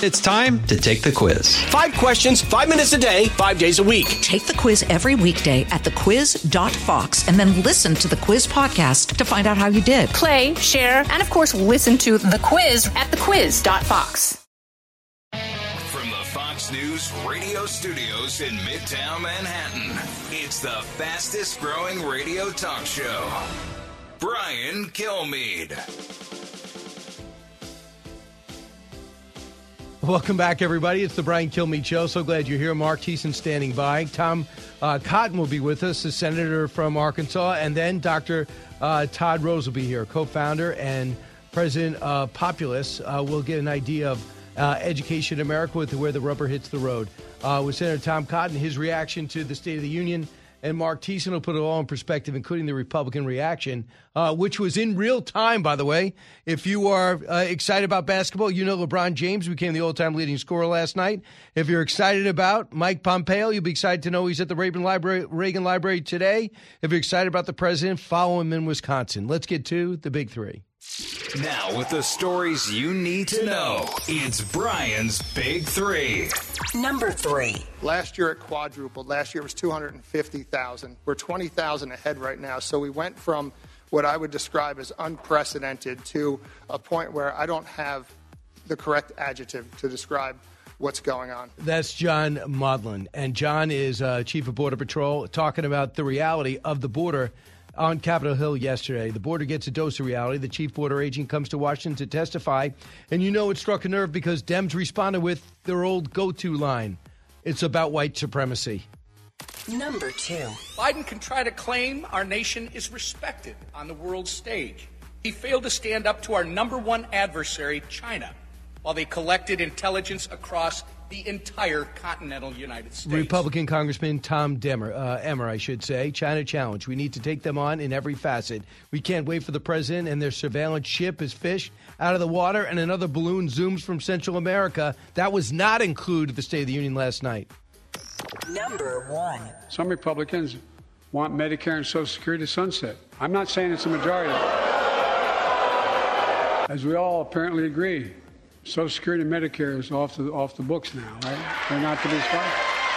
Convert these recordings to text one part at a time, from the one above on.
It's time to take the quiz. 5 questions, 5 minutes a day, 5 days a week. Take the quiz every weekday at thequiz.fox and then listen to the quiz podcast to find out how you did. Play, share, and of course, listen to the quiz at thequiz.fox. From the Fox News radio studios in Midtown Manhattan, it's the fastest growing radio talk show. Brian Kilmeade. Welcome back, everybody. It's the Brian Kilmeade Show. So glad you're here. Mark Thiessen standing by. Tom Cotton will be with us, the senator from Arkansas. And then Dr. Todd Rose will be here, co-founder and president of Populous. We'll get an idea of education in America with where the rubber hits the road. With Senator Tom Cotton, his reaction to the State of the Union. And Mark Thiessen will put it all in perspective, including the Republican reaction, which was in real time, by the way. If you are excited about basketball, you know LeBron James became the all-time leading scorer last night. If you're excited about Mike Pompeo, you'll be excited to know he's at the Reagan Library today. If you're excited about the president, follow him in Wisconsin. Let's get to the big three. Now, with the stories you need to know, it's Brian's Big Three. Number 3. Last year it quadrupled. Last year it was 250,000. We're 20,000 ahead right now. So we went from what I would describe as unprecedented to a point where I don't have the correct adjective to describe what's going on. That's John Maudlin. And John is Chief of Border Patrol, talking about the reality of the border on Capitol Hill yesterday. The border gets a dose of reality. The chief border agent comes to Washington to testify. And you know it struck a nerve because Dems responded with their old go-to line. It's about white supremacy. Number 2. Biden can try to claim our nation is respected on the world stage. He failed to stand up to our number one adversary, China, while they collected intelligence across the entire continental United States. Republican Congressman Tom Emmer, I should say. China challenge. We need to take them on in every facet. We can't wait for the president and their surveillance ship is fished out of the water and another balloon zooms from Central America. That was not included in the State of the Union last night. Number 1. Some Republicans want Medicare and Social Security to sunset. I'm not saying it's a majority. As we all apparently agree, Social Security and Medicare is off the books now, right? They're not to be funded.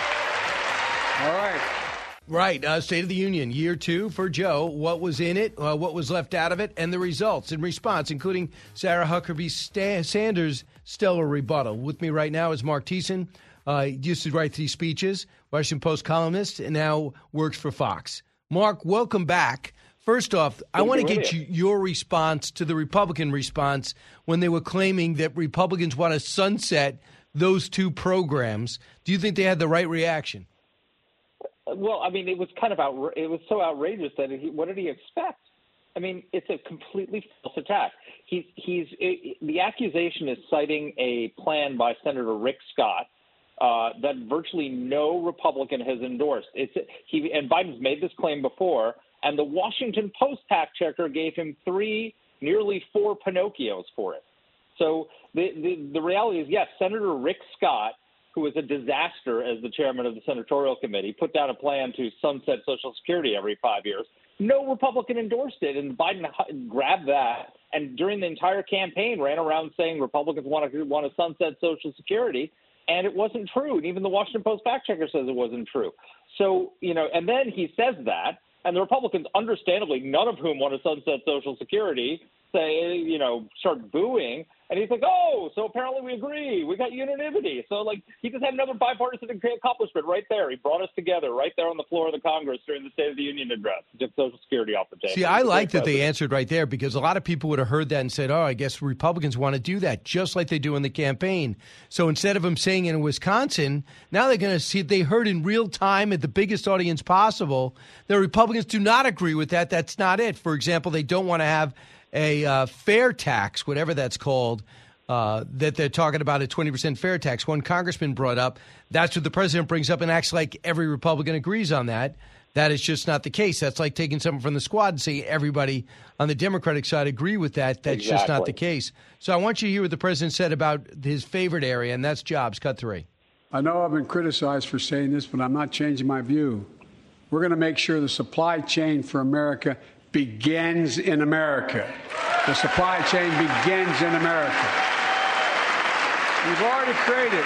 All right. Right. State of the Union, year 2 for Joe. What was in it, what was left out of it, and the results in response, including Sarah Huckabee Sanders' stellar rebuttal. With me right now is Mark Thiessen. He used to write these speeches, Washington Post columnist, and now works for Fox. Mark, welcome back. First off, I want to get your response to the Republican response when they were claiming that Republicans want to sunset those 2 programs. Do you think they had the right reaction? Well, I mean, it was kind of it was so outrageous that what did he expect? I mean, it's a completely false attack. The accusation is citing a plan by Senator Rick Scott that virtually no Republican has endorsed. And Biden's made this claim before. And the Washington Post fact checker gave him 3, nearly 4 Pinocchios for it. So the reality is, yes, Senator Rick Scott, who is a disaster as the chairman of the Senatorial Committee, put down a plan to sunset Social Security every 5 years. No Republican endorsed it, and Biden grabbed that. And during the entire campaign, ran around saying Republicans want to sunset Social Security. And it wasn't true. And even the Washington Post fact checker says it wasn't true. So, and then he says that. And the Republicans, understandably, none of whom want to sunset Social Security, start booing. And he's like, oh, so apparently we agree. We got unanimity. So, he just had another bipartisan accomplishment right there. He brought us together right there on the floor of the Congress during the State of the Union address. Took Social Security off the table. See, I like that they answered right there because a lot of people would have heard that and said, oh, I guess Republicans want to do that, just like they do in the campaign. So instead of them saying it in Wisconsin, now they're going to see they heard in real time at the biggest audience possible. The Republicans do not agree with that. That's not it. For example, they don't want to have a fair tax, whatever that's called, that they're talking about a 20% fair tax. One congressman brought up, that's what the president brings up and acts like every Republican agrees on that. That is just not the case. That's like taking someone from the squad and saying everybody on the Democratic side agree with that. That's just not the case. So I want you to hear what the president said about his favorite area, and that's jobs. Cut 3. I know I've been criticized for saying this, but I'm not changing my view. We're going to make sure the supply chain for America begins in America. The supply chain begins in America. We've already created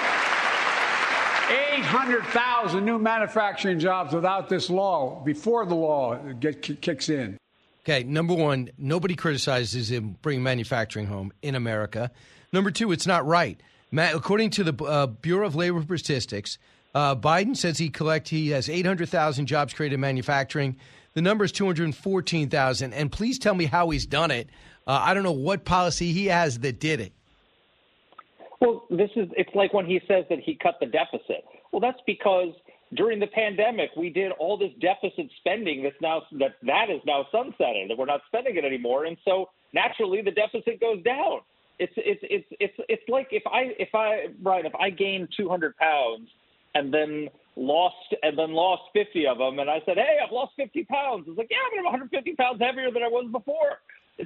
800,000 new manufacturing jobs without this law, before the law kicks in. Okay, number one, nobody criticizes him bringing manufacturing home in America. Number two, it's not right. According to the Bureau of Labor Statistics, Biden says he has 800,000 jobs created in manufacturing. The number is 214,000. And please tell me how he's done it. I don't know what policy he has that did it. Well, it's like when he says that he cut the deficit. Well, that's because during the pandemic, we did all this deficit spending that is now sunsetted, and we're not spending it anymore. And so naturally, the deficit goes down. It's like if I gained 200 pounds and then lost 50 of them, and I said, hey, I've lost 50 pounds. It's like, yeah, but I'm 150 pounds heavier than I was before.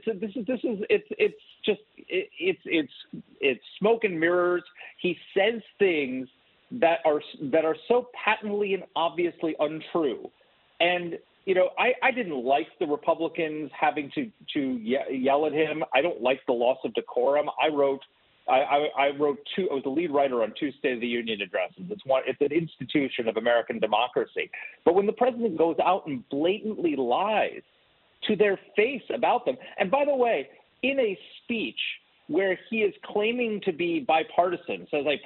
It's smoke and mirrors. He says things that are so patently and obviously untrue. And I didn't like the Republicans having to yell at him. I don't like the loss of decorum. I wrote two. I was the lead writer on 2 State of the Union addresses. It's an institution of American democracy. But when the president goes out and blatantly lies to their face about them, and by the way, in a speech where he is claiming to be bipartisan, says I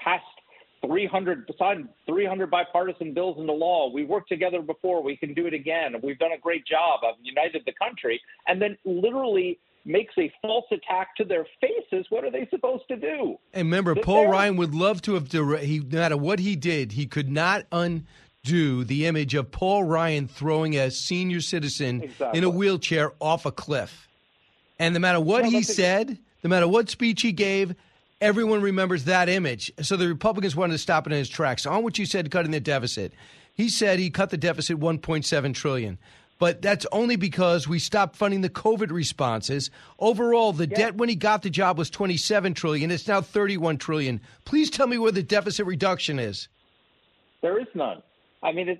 signed 300 bipartisan bills into law. We worked together before. We can do it again. We've done a great job. I've united the country. And then literally makes a false attack to their faces. What are they supposed to do? And remember, Paul Ryan would love to have, no matter what he did, he could not undo the image of Paul Ryan throwing a senior citizen in a wheelchair off a cliff. And no matter what he said, no matter what speech he gave, everyone remembers that image. So the Republicans wanted to stop it in his tracks. On what you said, cutting the deficit. He said he cut the deficit $1.7 trillion. But that's only because we stopped funding the COVID responses. Overall, the debt when he got the job was $27 trillion. It's now $31 trillion. Please tell me where the deficit reduction is. There is none. I mean,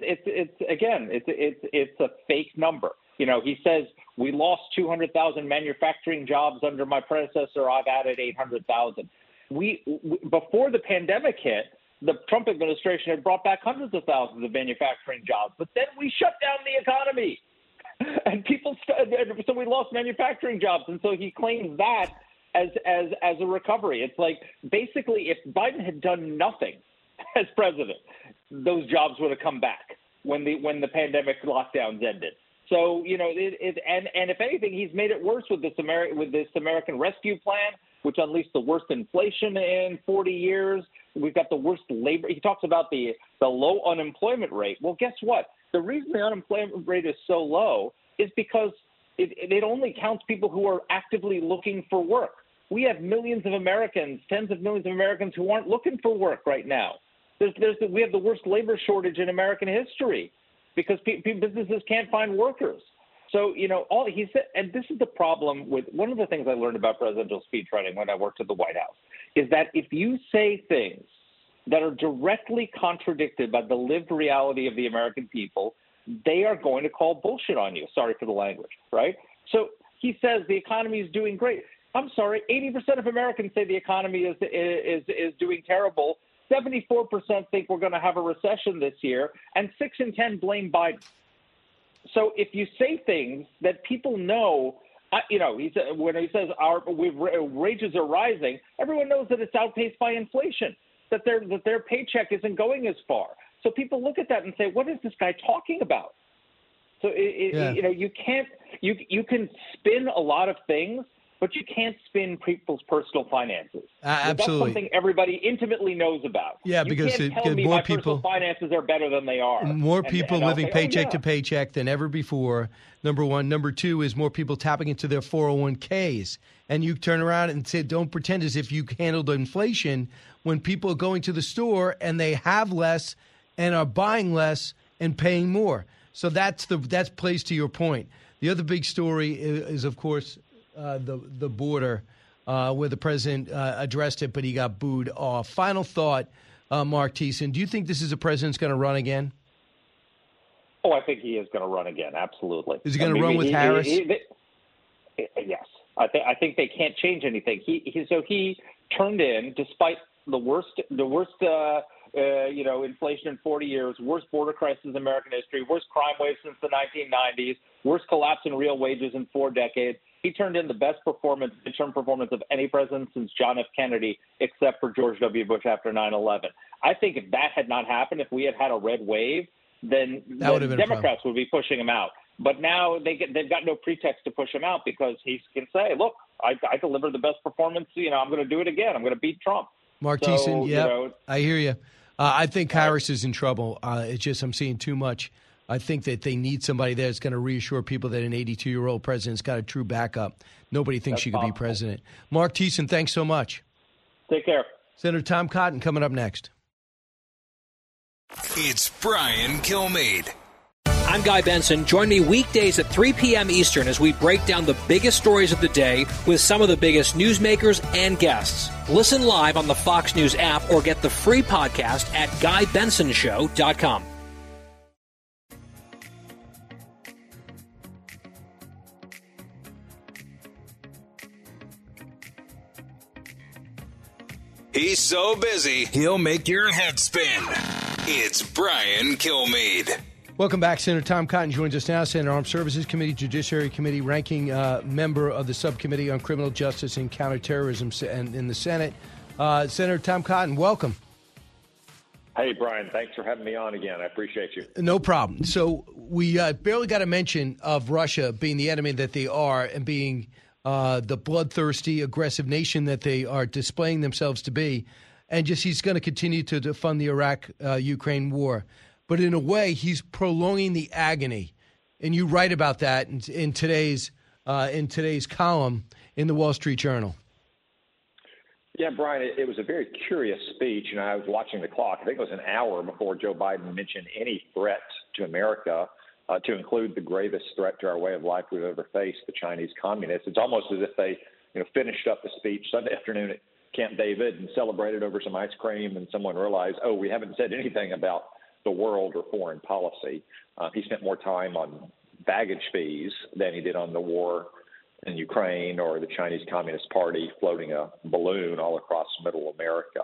it's a fake number. He says we lost 200,000 manufacturing jobs under my predecessor. I've added 800,000. Before the pandemic hit, the Trump administration had brought back hundreds of thousands of manufacturing jobs, but then we shut down the economy, and so we lost manufacturing jobs, and so he claims that as a recovery. It's like basically if Biden had done nothing as president, those jobs would have come back when the pandemic lockdowns ended. So and if anything, he's made it worse with this American Rescue Plan, which unleashed the worst inflation in 40 years. We've got the worst labor. He talks about the low unemployment rate. Well, guess what? The reason the unemployment rate is so low is because it only counts people who are actively looking for work. We have millions of Americans, tens of millions of Americans who aren't looking for work right now. We have the worst labor shortage in American history because businesses can't find workers. So, all he said, and this is the problem with one of the things I learned about presidential speech writing when I worked at the White House, is that if you say things that are directly contradicted by the lived reality of the American people, they are going to call bullshit on you. Sorry for the language, right? So he says the economy is doing great. I'm sorry, 80% of Americans say the economy is doing terrible. 74% think we're going to have a recession this year, and 6 in 10 blame Biden. So if you say things that people know, when he says wages are rising, everyone knows that it's outpaced by inflation, that their paycheck isn't going as far. So people look at that and say, what is this guy talking about? So you can spin a lot of things, but you can't spin people's personal finances. Absolutely. That's something everybody intimately knows about. Yeah, because you can't tell me my personal finances are better than they are. More people living paycheck to paycheck than ever before, number one. Number two is more people tapping into their 401ks. And you turn around and say, don't pretend as if you handled inflation when people are going to the store and they have less and are buying less and paying more. So that plays to your point. The other big story is of course, the border, where the president addressed it, but he got booed off. Final thought, Mark Thiessen, do you think this is a president's going to run again? Oh, I think he is going to run again. Absolutely. Is he going to run with Harris? Yes. I think they can't change anything. He turned in, despite inflation in 40 years, worst border crisis in American history, worst crime wave since the 1990s, worst collapse in real wages in 4 decades. He turned in the best midterm performance of any president since John F. Kennedy, except for George W. Bush after 9/11. I think if that had not happened, if we had had a red wave, then the Democrats would be pushing him out. But now they've got no pretext to push him out because he can say, look, I delivered the best performance. I'm going to do it again. I'm going to beat Trump. Mark Thiessen, yeah, I hear you. I think Harris is in trouble. It's just I'm seeing too much. I think that they need somebody there that's going to reassure people that an 82-year-old president's got a true backup. Nobody thinks she could be president. Mark Thiessen, thanks so much. Take care. Senator Tom Cotton coming up next. It's Brian Kilmeade. I'm Guy Benson. Join me weekdays at 3 p.m. Eastern as we break down the biggest stories of the day with some of the biggest newsmakers and guests. Listen live on the Fox News app or get the free podcast at GuyBensonShow.com. He's so busy, he'll make your head spin. It's Brian Kilmeade. Welcome back. Senator Tom Cotton joins us now. Senator Armed Services Committee, Judiciary Committee, ranking member of the Subcommittee on Criminal Justice and Counterterrorism in the Senate. Senator Tom Cotton, welcome. Hey, Brian. Thanks for having me on again. I appreciate you. No problem. So we barely got a mention of Russia being the enemy that they are and being the bloodthirsty, aggressive nation that they are displaying themselves to be. And just he's going to continue to fund the Iraq-Ukraine war. But in a way, he's prolonging the agony. And you write about that in today's column in the Wall Street Journal. Yeah, Brian, it was a very curious speech. I was watching the clock. I think it was an hour before Joe Biden mentioned any threat to America, to include the gravest threat to our way of life we've ever faced, the Chinese communists. It's almost as if they finished up the speech Sunday afternoon at Camp David and celebrated over some ice cream, and someone realized, we haven't said anything about the world or foreign policy. He spent more time on baggage fees than he did on the war in Ukraine or the Chinese Communist Party floating a balloon all across middle America.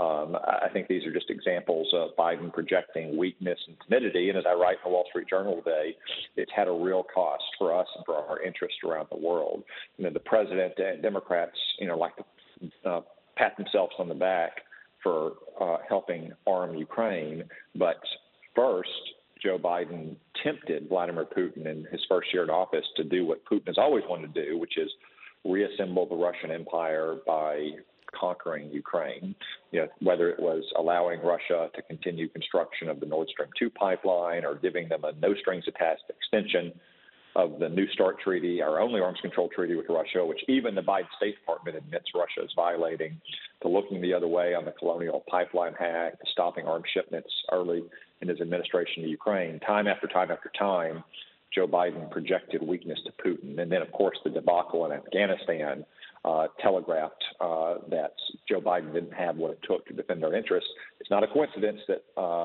I think these are just examples of Biden projecting weakness and timidity. And as I write in the Wall Street Journal today, it's had a real cost for us and for our interest around the world. The president and Democrats, like to pat themselves on the back for helping arm Ukraine. But first, Joe Biden tempted Vladimir Putin in his first year in office to do what Putin has always wanted to do, which is reassemble the Russian Empire by conquering Ukraine, whether it was allowing Russia to continue construction of the Nord Stream 2 pipeline or giving them a no-strings-attached extension of the New START treaty, our only arms control treaty with Russia, which even the Biden State Department admits Russia is violating, to looking the other way on the Colonial Pipeline hack, to stopping arms shipments early in his administration to Ukraine. Time after time after time, Joe Biden projected weakness to Putin. And then, of course, the debacle in Afghanistan telegraphed that Joe Biden didn't have what it took to defend our interests. It's not a coincidence that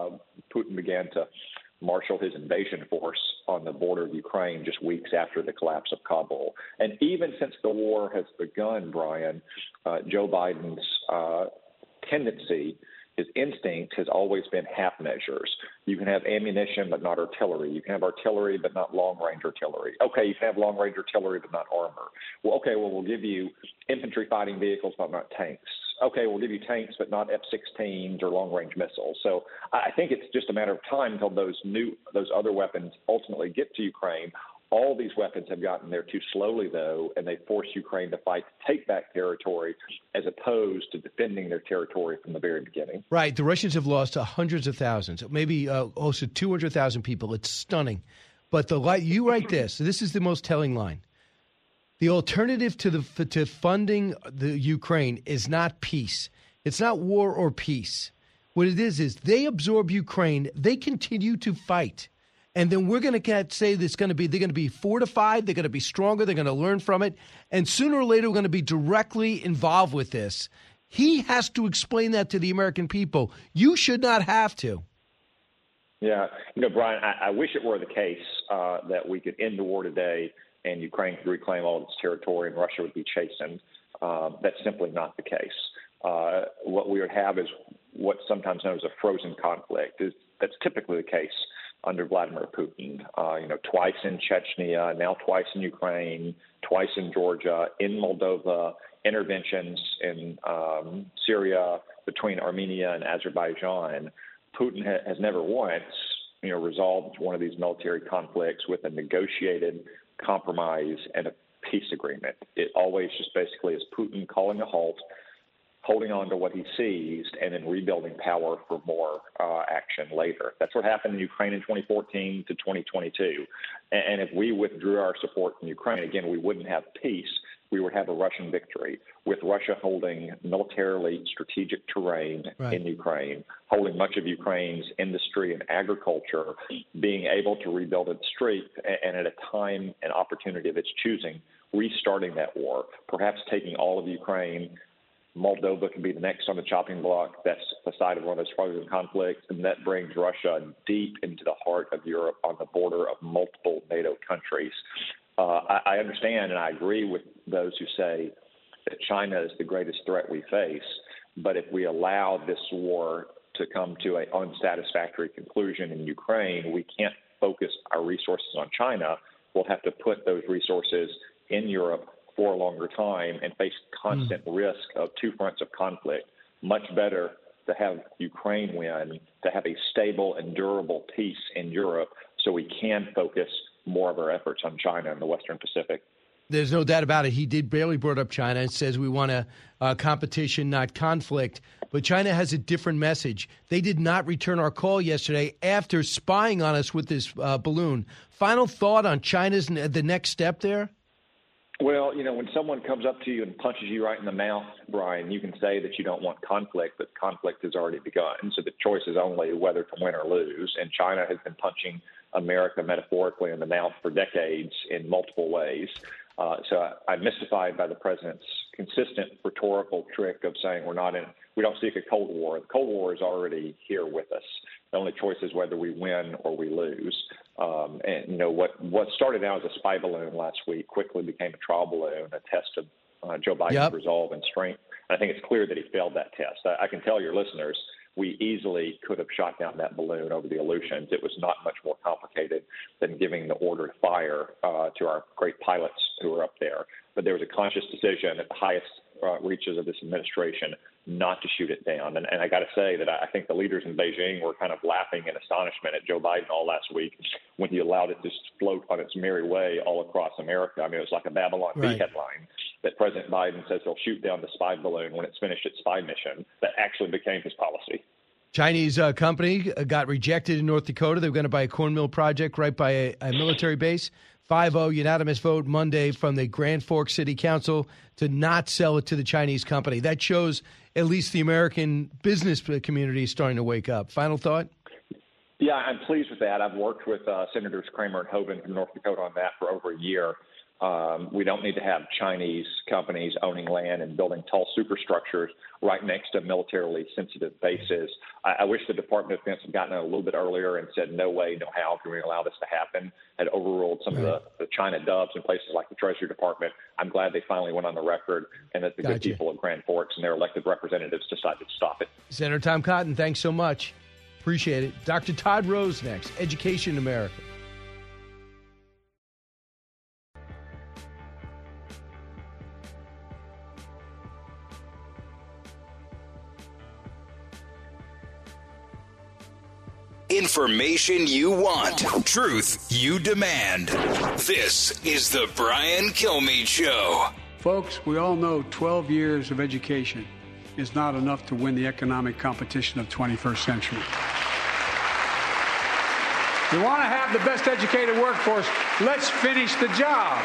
Putin began to marshal his invasion force on the border of Ukraine just weeks after the collapse of Kabul. And even since the war has begun, Brian, Joe Biden's tendency, his instinct has always been half measures. You can have ammunition but not artillery. You can have artillery but not long-range artillery. Okay, you can have long-range artillery but not armor. We'll give you infantry fighting vehicles but not tanks. Okay, we'll give you tanks but not F-16s or long-range missiles. So I think it's just a matter of time until those other weapons ultimately get to Ukraine. All these weapons have gotten there too slowly, though, and they force Ukraine to fight to take back territory as opposed to defending their territory from the very beginning. Right. The Russians have lost hundreds of thousands, maybe also 200,000 people. It's stunning. But you write this. This is the most telling line. The alternative to funding the Ukraine is not peace. It's not war or peace. What it is they absorb Ukraine. They continue to fight. And then we're going to say they're going to be fortified, they're going to be stronger, they're going to learn from it, and sooner or later we're going to be directly involved with this. He has to explain that to the American people. You should not have to. Yeah. Brian, I wish it were the case that we could end the war today and Ukraine could reclaim all of its territory and Russia would be chastened. That's simply not the case. what we would have is what's sometimes known as a frozen conflict. That's typically the case under Vladimir Putin. Twice in Chechnya, now twice in Ukraine, twice in Georgia, in Moldova, interventions in Syria, between Armenia and Azerbaijan. Putin has never once, resolved one of these military conflicts with a negotiated compromise and a peace agreement. It always just basically is Putin calling a halt, holding on to what he seized, and then rebuilding power for more action later. That's what happened in Ukraine in 2014 to 2022. And if we withdrew our support from Ukraine, again, we wouldn't have peace. We would have a Russian victory, with Russia holding militarily strategic terrain in Ukraine, holding much of Ukraine's industry and agriculture, being able to rebuild its strength, and at a time and opportunity of its choosing, restarting that war, perhaps taking all of Ukraine. Moldova could be the next on the chopping block. That's the side of one of those frozen conflicts, and that brings Russia deep into the heart of Europe on the border of multiple NATO countries. I understand and I agree with those who say that China is the greatest threat we face, but if we allow this war to come to an unsatisfactory conclusion in Ukraine, we can't focus our resources on China. We'll have to put those resources in Europe for a longer time and face constant risk of two fronts of conflict. Much better to have Ukraine win, to have a stable and durable peace in Europe so we can focus more of our efforts on China and the Western Pacific. There's no doubt about it. He did barely brought up China and says we want a competition, not conflict. But China has a different message. They did not return our call yesterday after spying on us with this balloon. Final thought on China's the next step there? Well, when someone comes up to you and punches you right in the mouth, Brian, you can say that you don't want conflict, but conflict has already begun. So the choice is only whether to win or lose. And China has been punching America metaphorically in the mouth for decades in multiple ways. So I'm mystified by the president's consistent rhetorical trick of saying we don't seek a Cold War. The Cold War is already here with us. The only choice is whether we win or we lose. What started out as a spy balloon last week quickly became a trial balloon, a test of Joe Biden's resolve and strength. And I think it's clear that he failed that test. I can tell your listeners, we easily could have shot down that balloon over the Aleutians. It was not much more complicated than giving the order to fire to our great pilots who were up there. But there was a conscious decision at the highest reaches of this administration not to shoot it down. And I got to say that I think the leaders in Beijing were kind of laughing in astonishment at Joe Biden all last week when he allowed it to float on its merry way all across America. I mean, it was like a Babylon Bee headline that President Biden says he'll shoot down the spy balloon when it's finished its spy mission. That actually became his policy. Chinese company got rejected in North Dakota. They were going to buy a corn mill project right by a military base. 5-0 unanimous vote Monday from the Grand Forks City Council to not sell it to the Chinese company. That shows at least the American business community is starting to wake up. Final thought? Yeah, I'm pleased with that. I've worked with Senators Kramer and Hoeven from North Dakota on that for over a year. We don't need to have Chinese companies owning land and building tall superstructures right next to militarily sensitive bases. I wish the Department of Defense had gotten it a little bit earlier and said, no way, no how can we allow this to happen, had overruled some of the China doves in places like the Treasury Department. I'm glad they finally went on the record and that the good people of Grand Forks and their elected representatives decided to stop it. Senator Tom Cotton, thanks so much. Appreciate it. Dr. Todd Rose next, Education America. Information you want. Truth you demand. This is the Brian Kilmeade Show. Folks, we all know 12 years of education is not enough to win the economic competition of 21st century. We want to have the best educated workforce. Let's finish the job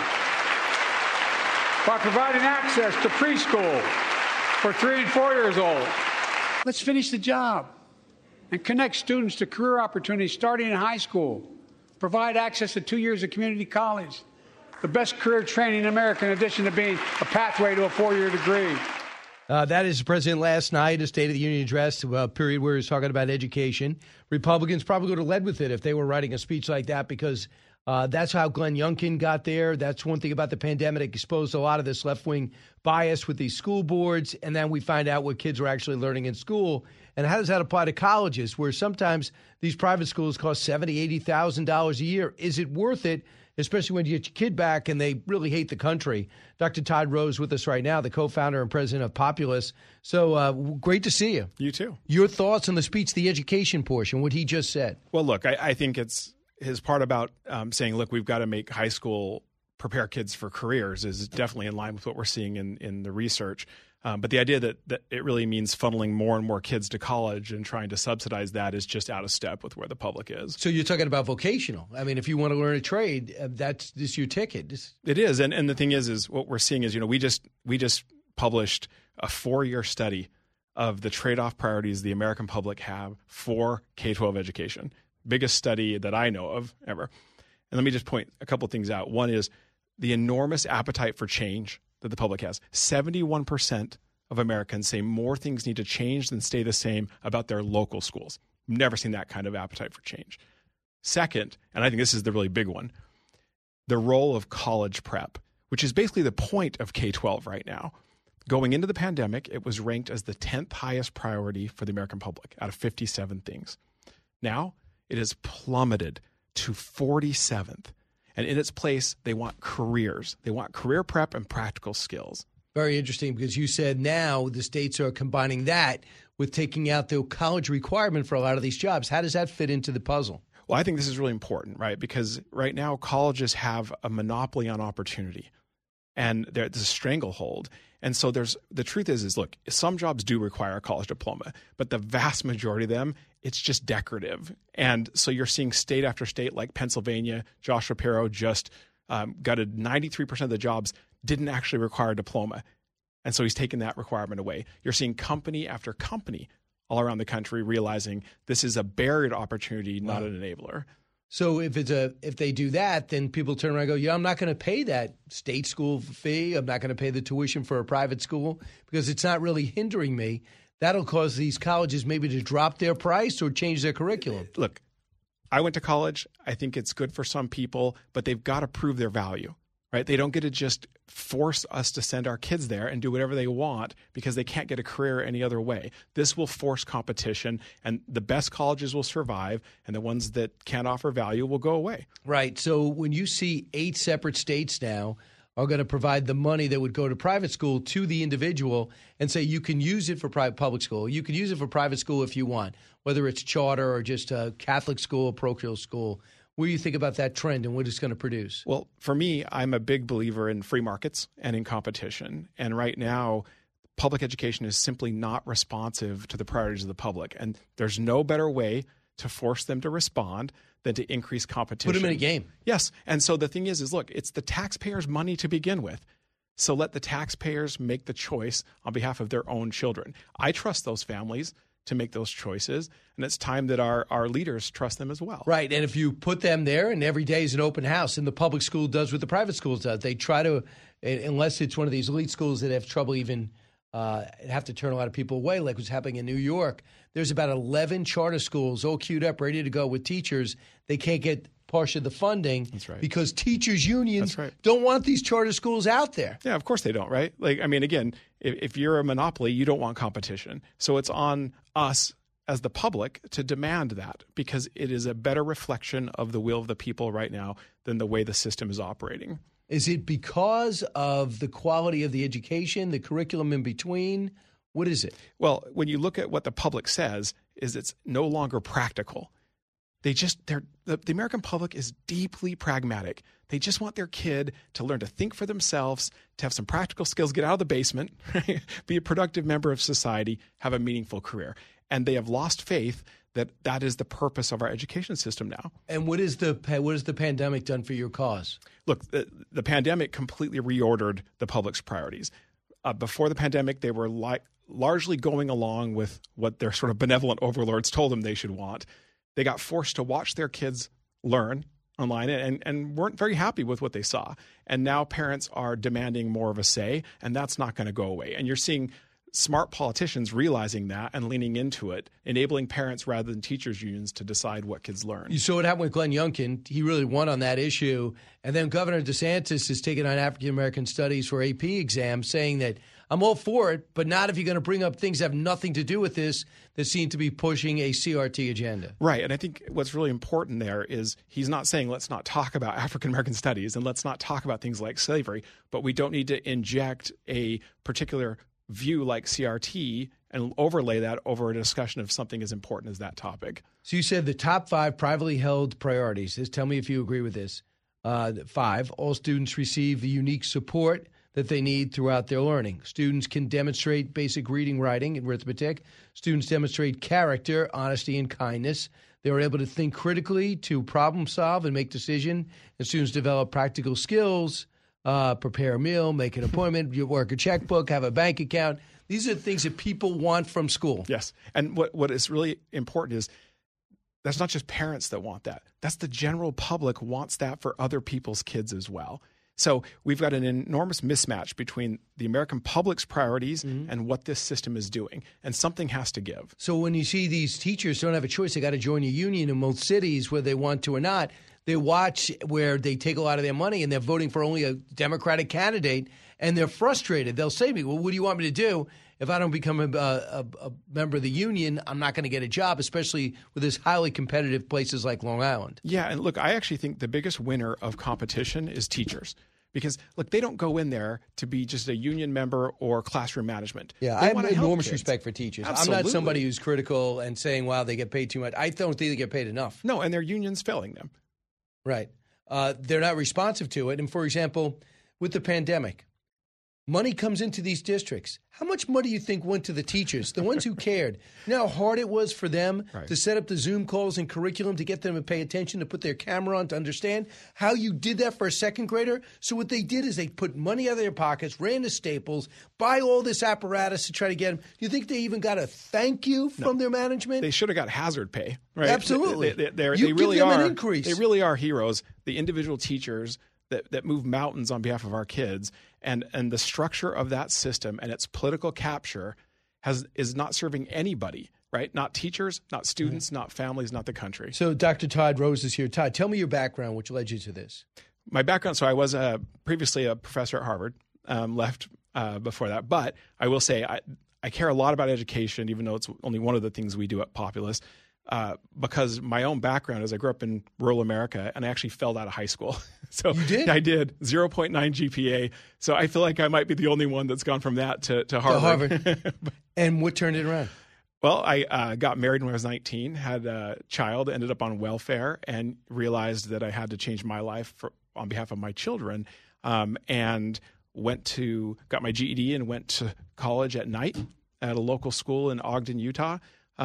by providing access to preschool for 3 and 4 years old. Let's finish the job and connect students to career opportunities starting in high school. Provide access to 2 years of community college. The best career training in America, in addition to being a pathway to a 4-year degree. That is the president last night, a State of the Union address, a period where he was talking about education. Republicans probably would have led with it if they were writing a speech like that because That's how Glenn Youngkin got there. That's one thing about the pandemic. It exposed a lot of this left-wing bias with these school boards, and then we find out what kids are actually learning in school. And how does that apply to colleges, where sometimes these private schools cost $70,000, $80,000 a year? Is it worth it, especially when you get your kid back and they really hate the country? Dr. Todd Rose with us right now, the co-founder and president of Populous. So great to see you. You too. Your thoughts on the speech, the education portion, what he just said. Well, look, I think it's his part about saying, look, we've got to make high school prepare kids for careers is definitely in line with what we're seeing in the research. But the idea that it really means funneling more and more kids to college and trying to subsidize that is just out of step with where the public is. So you're talking about vocational. I mean, if you want to learn a trade, that's just your ticket. It is. And the thing is what we're seeing is, we just published a 4-year study of the trade-off priorities the American public have for K-12 education. Biggest study that I know of ever. And let me just point a couple things out. One is the enormous appetite for change that the public has. 71% of Americans say more things need to change than stay the same about their local schools. Never seen that kind of appetite for change. Second, and I think this is the really big one, the role of college prep, which is basically the point of K-12 right now. Going into the pandemic, it was ranked as the 10th highest priority for the American public out of 57 things. Now, it has plummeted to 47th. And in its place, they want careers. They want career prep and practical skills. Very interesting, because you said now the states are combining that with taking out the college requirement for a lot of these jobs. How does that fit into the puzzle? Well, I think this is really important, right? Because right now colleges have a monopoly on opportunity, and there's a stranglehold. And so the truth is look, some jobs do require a college diploma, but the vast majority of them, it's just decorative. And so you're seeing state after state like Pennsylvania. Josh Shapiro just gutted 93% of the jobs didn't actually require a diploma. And so he's taken that requirement away. You're seeing company after company all around the country realizing this is a barrier to opportunity, not an enabler. So if they do that, then people turn around and go, yeah, I'm not going to pay that state school fee. I'm not going to pay the tuition for a private school because it's not really hindering me. That'll cause these colleges maybe to drop their price or change their curriculum. Look, I went to college. I think it's good for some people, but they've got to prove their value, right? They don't get to just force us to send our kids there and do whatever they want because they can't get a career any other way. This will force competition, and the best colleges will survive, and the ones that can't offer value will go away. Right. So when you see 8 separate states now are going to provide the money that would go to private school to the individual and say you can use it for public school. You can use it for private school if you want, whether it's charter or just a Catholic school, parochial school. What do you think about that trend and what it's going to produce? Well, for me, I'm a big believer in free markets and in competition. And right now, public education is simply not responsive to the priorities of the public. And there's no better way to force them to respond than to increase competition. Put them in a game. Yes. And so the thing is look, it's the taxpayers' money to begin with. So let the taxpayers make the choice on behalf of their own children. I trust those families to make those choices, and it's time that our leaders trust them as well. Right, and if you put them there, and every day is an open house, and the public school does what the private schools does, they try to, unless it's one of these elite schools that have trouble even have to turn a lot of people away, like what's happening in New York. There's about 11 charter schools all queued up, ready to go with teachers. They can't get part of the funding. That's right. Because teachers' unions don't want these charter schools out there. Yeah, of course they don't, right? Like, I mean, again, if you're a monopoly, you don't want competition. So it's on us as the public to demand that, because it is a better reflection of the will of the people right now than the way the system is operating. Is it because of the quality of the education, the curriculum in between? What is it? Well, when you look at what the public says, is it's no longer practical. The American public is deeply pragmatic. They just want their kid to learn to think for themselves, to have some practical skills, get out of the basement, right? Be a productive member of society, have a meaningful career. And they have lost faith that is the purpose of our education system now. And what has the pandemic done for your cause? Look, the pandemic completely reordered the public's priorities. Before the pandemic, they were largely going along with what their sort of benevolent overlords told them they should want. They got forced to watch their kids learn online and weren't very happy with what they saw. And now parents are demanding more of a say, and that's not going to go away. And you're seeing smart politicians realizing that and leaning into it, enabling parents rather than teachers' unions to decide what kids learn. You saw what happened with Glenn Youngkin. He really won on that issue. And then Governor DeSantis is taking on African-American studies for AP exams, saying that I'm all for it, but not if you're going to bring up things that have nothing to do with this that seem to be pushing a CRT agenda. Right. And I think what's really important there is he's not saying let's not talk about African-American studies and let's not talk about things like slavery, but we don't need to inject a particular view like CRT and overlay that over a discussion of something as important as that topic. So you said the top 5 privately held priorities. Tell me if you agree with this. 5, all students receive the unique support that they need throughout their learning. Students can demonstrate basic reading, writing, and arithmetic. Students demonstrate character, honesty, and kindness. They are able to think critically, to problem solve, and make decisions. And students develop practical skills, prepare a meal, make an appointment, you work a checkbook, have a bank account. These are things that people want from school. Yes. And what is really important is that's not just parents that want that. That's the general public wants that for other people's kids as well. So we've got an enormous mismatch between the American public's priorities and what this system is doing, and something has to give. So when you see these teachers don't have a choice, they got to join a union in most cities, whether they want to or not, they watch where they take a lot of their money and they're voting for only a Democratic candidate, and they're frustrated. They'll say to me, well, what do you want me to do? If I don't become a member of the union, I'm not going to get a job, especially with this highly competitive places like Long Island. Yeah, and look, I actually think the biggest winner of competition is teachers. Because, look, they don't go in there to be just a union member or classroom management. Yeah, I have enormous respect for teachers. Absolutely. I'm not somebody who's critical and saying, wow, they get paid too much. I don't think they get paid enough. No, and their union's failing them. Right. They're not responsive to it. And, for example, with the pandemic, money comes into these districts. How much money do you think went to the teachers, the ones who cared? You know how hard it was for them to set up the Zoom calls and curriculum to get them to pay attention, to put their camera on, to understand how you did that for a second grader? So what they did is they put money out of their pockets, ran to Staples, buy all this apparatus to try to get them. Do you think they even got a thank you from their management? They should have got hazard pay, right? Absolutely. They really give them an increase. They really are heroes. The individual teachers that move mountains on behalf of our kids, and the structure of that system and its political capture is not serving anybody, right? Not teachers, not students, not families, not the country. So Dr. Todd Rose is here. Todd, tell me your background, which led you to this. My background, so I was previously a professor at Harvard, left before that. But I will say I care a lot about education, even though it's only one of the things we do at Populous. Because my own background is I grew up in rural America and I actually failed out of high school. So you did? I did. 0.9 GPA. So I feel like I might be the only one that's gone from that to Harvard. And what turned it around? Well, I got married when I was 19, had a child, ended up on welfare, and realized that I had to change my life on behalf of my children, and got my GED and went to college at night at a local school in Ogden, Utah,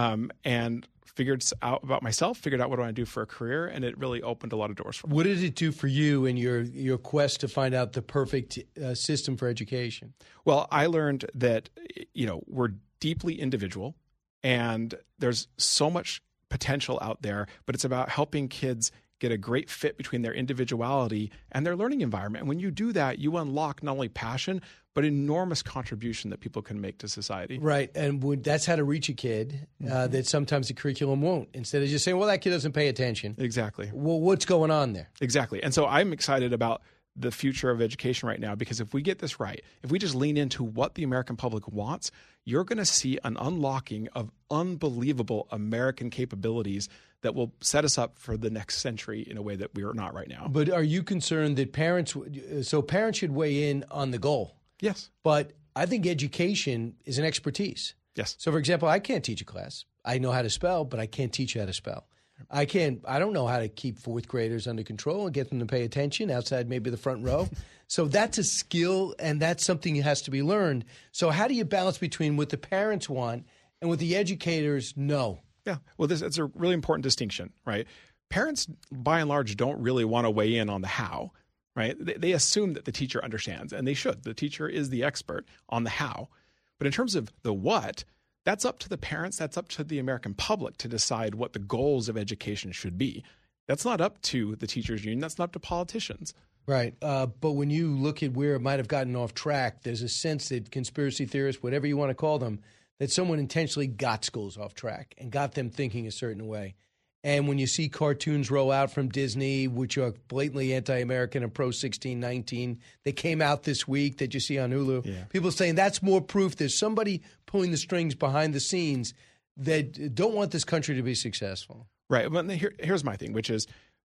and figured out about myself, figured out what I want to do for a career, and it really opened a lot of doors for me. What did it do for you in your quest to find out the perfect system for education? Well, I learned that, we're deeply individual, and there's so much potential out there, but it's about helping kids get a great fit between their individuality and their learning environment. And when you do that, you unlock not only passion, but enormous contribution that people can make to society. Right. And that's how to reach a kid that sometimes the curriculum won't. Instead of just saying, well, that kid doesn't pay attention. Exactly. Well, what's going on there? Exactly. And so I'm excited about the future of education right now, because if we get this right, if we just lean into what the American public wants, you're going to see an unlocking of unbelievable American capabilities that will set us up for the next century in a way that we are not right now. But are you concerned that parents should weigh in on the goal? Yes. But I think education is an expertise. Yes. So, for example, I can't teach a class. I know how to spell, but I can't teach you how to spell. I don't know how to keep fourth graders under control and get them to pay attention outside maybe the front row. So that's a skill, and that's something that has to be learned. So how do you balance between what the parents want and what the educators know? Yeah, well, it's a really important distinction, right? Parents, by and large, don't really want to weigh in on the how, right? They assume that the teacher understands, and they should. The teacher is the expert on the how. But in terms of the what, that's up to the parents, that's up to the American public to decide what the goals of education should be. That's not up to the teachers union. That's not up to politicians. Right. But when you look at where it might have gotten off track, there's a sense that conspiracy theorists, whatever you want to call them, that someone intentionally got schools off track and got them thinking a certain way. And when you see cartoons roll out from Disney, which are blatantly anti-American and pro-1619, they came out this week that you see on Hulu. People saying that's more proof there's somebody pulling the strings behind the scenes that don't want this country to be successful. Right. But here's my thing, which is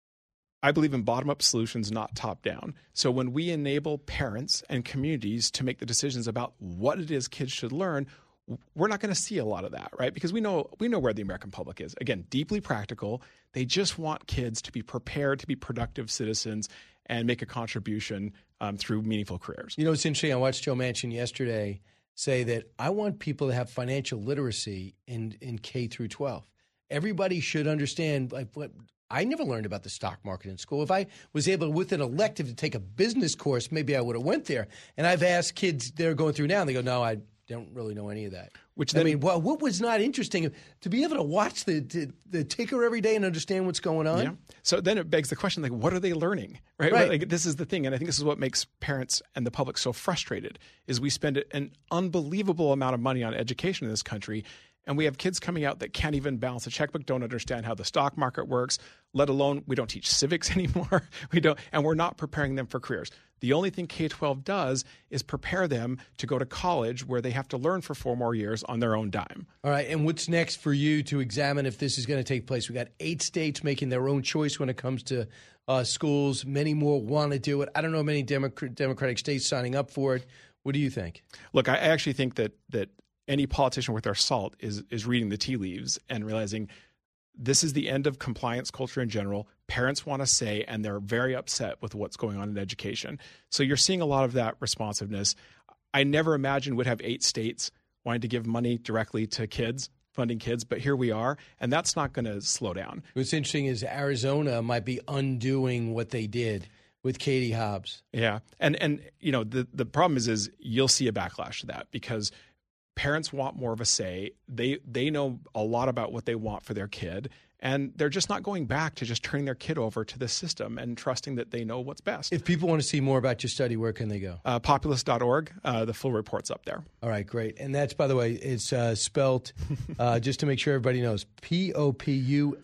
I believe in bottom-up solutions, not top-down. So when we enable parents and communities to make the decisions about what it is kids should learn, we're not going to see a lot of that, right? Because we know where the American public is. Again, deeply practical. They just want kids to be prepared to be productive citizens and make a contribution through meaningful careers. You know, it's interesting. I watched Joe Manchin yesterday say that I want people to have financial literacy in K through 12. Everybody should understand what I never learned about the stock market in school. If I was able, with an elective, to take a business course, maybe I would have went there. And I've asked kids they're going through now, and they go, no, I don't really know any of that. What was not interesting to be able to watch the ticker every day and understand what's going on? Yeah. So then it begs the question, like, what are they learning? Right. Like, this is the thing. And I think this is what makes parents and the public so frustrated is we spend an unbelievable amount of money on education in this country. And we have kids coming out that can't even balance a checkbook, don't understand how the stock market works, let alone we don't teach civics anymore. And we're not preparing them for careers. The only thing K-12 does is prepare them to go to college where they have to learn for 4 more years on their own dime. All right. And what's next for you to examine if this is going to take place? We got 8 states making their own choice when it comes to schools. Many more want to do it. I don't know many Democratic states signing up for it. What do you think? Look, I actually think that any politician worth their salt is reading the tea leaves and realizing this is the end of compliance culture in general. Parents want to say, and they're very upset with what's going on in education. So you're seeing a lot of that responsiveness. I never imagined we'd have 8 states wanting to give money directly to kids, funding kids, but here we are, and that's not going to slow down. What's interesting is Arizona might be undoing what they did with Katie Hobbs. Yeah, and you know the problem is you'll see a backlash to that because parents want more of a say. They know a lot about what they want for their kid, and they're just not going back to just turning their kid over to the system and trusting that they know what's best. If people want to see more about your study, where can they go? Populous.org. The full report's up there. All right, great. And that's, by the way, it's spelled, just to make sure everybody knows, Populasce.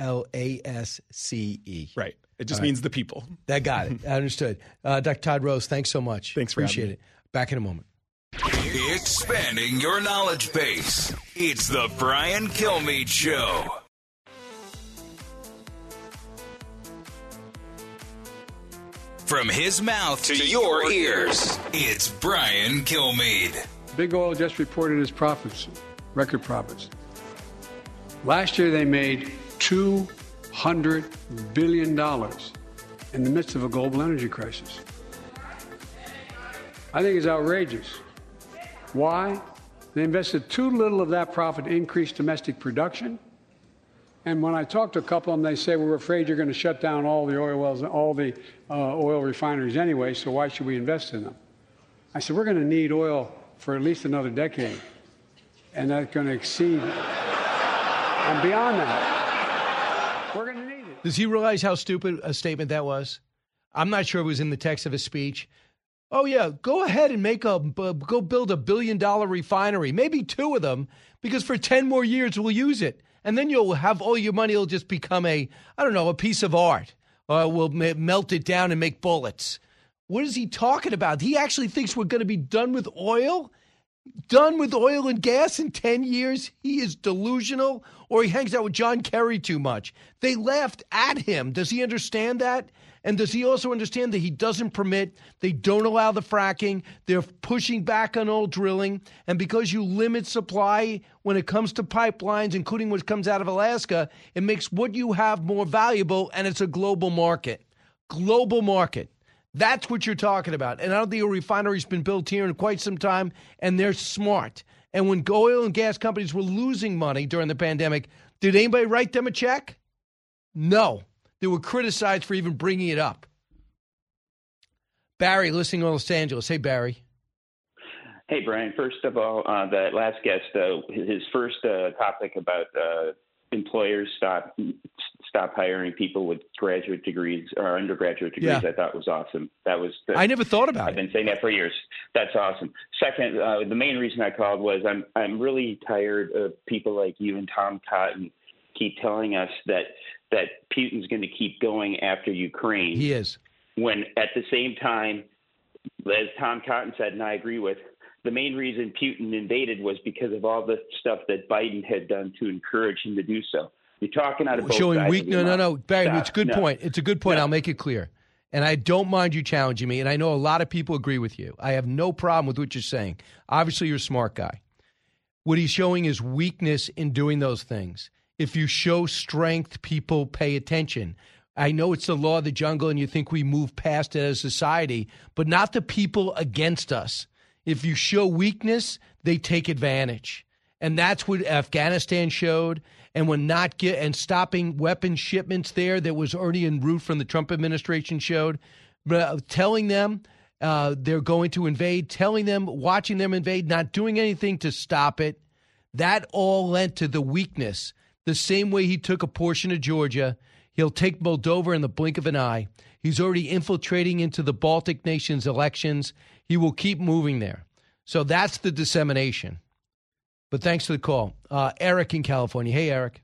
Right. It just means the people. That got it. I understood. Dr. Todd Rose, thanks so much. Thanks for Appreciate having me. it. Back in a moment. Expanding your knowledge base. It's the Brian Kilmeade Show. From his mouth to your ears, it's Brian Kilmeade. Big Oil just reported its profits, record profits. Last year they made $200 billion in the midst of a global energy crisis. I think it's outrageous. Why? They invested too little of that profit to increase domestic production. And when I talk to a couple of them, they say, we're afraid you're going to shut down all the oil wells, all the oil refineries anyway, so why should we invest in them? I said, we're going to need oil for at least another decade. And that's going to exceed and beyond that. We're going to need it. Does he realize how stupid a statement that was? I'm not sure it was in the text of his speech. Oh, yeah, go ahead and go build $1 billion refinery, maybe 2 of them, because for 10 more years we'll use it. And then you'll have all your money will just become a piece of art. Or we'll melt it down and make bullets. What is he talking about? He actually thinks we're going to be done with oil? Done with oil and gas in 10 years? He is delusional, or he hangs out with John Kerry too much. They laughed at him. Does he understand that? And does he also understand that he doesn't permit, they don't allow the fracking, they're pushing back on oil drilling, and because you limit supply when it comes to pipelines, including what comes out of Alaska, it makes what you have more valuable, and it's a global market. Global market. That's what you're talking about. And I don't think a refinery's been built here in quite some time, and they're smart. And when oil and gas companies were losing money during the pandemic, did anybody write them a check? No. They were criticized for even bringing it up. Barry, listening in Los Angeles. Hey, Barry. Hey, Brian. First of all, that last guest, his first topic about employers stop hiring people with graduate degrees or undergraduate degrees, I thought was awesome. I never thought about it. I've been saying that for years. That's awesome. Second, the main reason I called was I'm really tired of people like you and Tom Cotton keep telling us that Putin's going to keep going after Ukraine. He is. When at the same time, as Tom Cotton said, and I agree with, the main reason Putin invaded was because of all the stuff that Biden had done to encourage him to do so. You're talking out of both showing sides. weak. No, Barry, it's a good point. It's a good point. I'll make it clear. And I don't mind you challenging me, and I know a lot of people agree with you. I have no problem with what you're saying. Obviously, you're a smart guy. What he's showing is weakness in doing those things. If you show strength, people pay attention. I know it's the law of the jungle, and you think we move past it as a society, but not the people against us. If you show weakness, they take advantage. And that's what Afghanistan showed. And when and stopping weapon shipments there that was already en route from the Trump administration showed, telling them they're going to invade, telling them, watching them invade, not doing anything to stop it, that all lent to the weakness. The same way he took a portion of Georgia, he'll take Moldova in the blink of an eye. He's already infiltrating into the Baltic nations' elections. He will keep moving there. So that's the dissemination. But thanks for the call. Eric in California. Hey, Eric.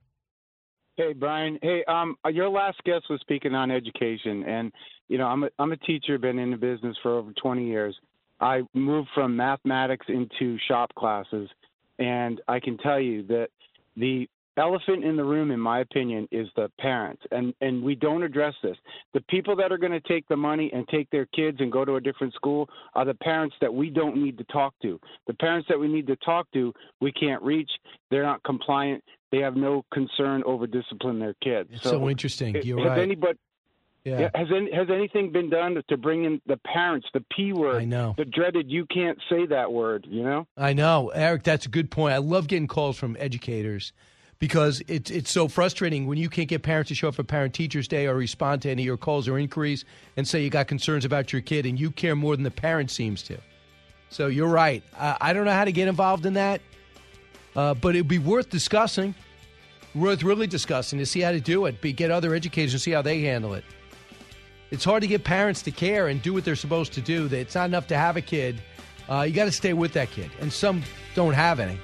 Hey, Brian. Hey, your last guest was speaking on education. And, you know, I'm a teacher, been in the business for over 20 years. I moved from mathematics into shop classes. And I can tell you that the elephant in the room, in my opinion, is the parents. And we don't address this. The people that are going to take the money and take their kids and go to a different school are the parents that we don't need to talk to. The parents that we need to talk to, we can't reach. They're not compliant. They have no concern over disciplining their kids. It's so interesting. You're right. Has anything been done to bring in the parents, the P word, I know. the dreaded you can't say that word, you know? I know. Eric, that's a good point. I love getting calls from educators, because it's so frustrating when you can't get parents to show up for Parent-Teachers Day or respond to any of your calls or inquiries and say you got concerns about your kid, and you care more than the parent seems to. So you're right. I don't know how to get involved in that, but it'd be worth discussing, worth really discussing to see how to do it, get other educators and see how they handle it. It's hard to get parents to care and do what they're supposed to do. It's not enough to have a kid. You got to stay with that kid, and some don't have any.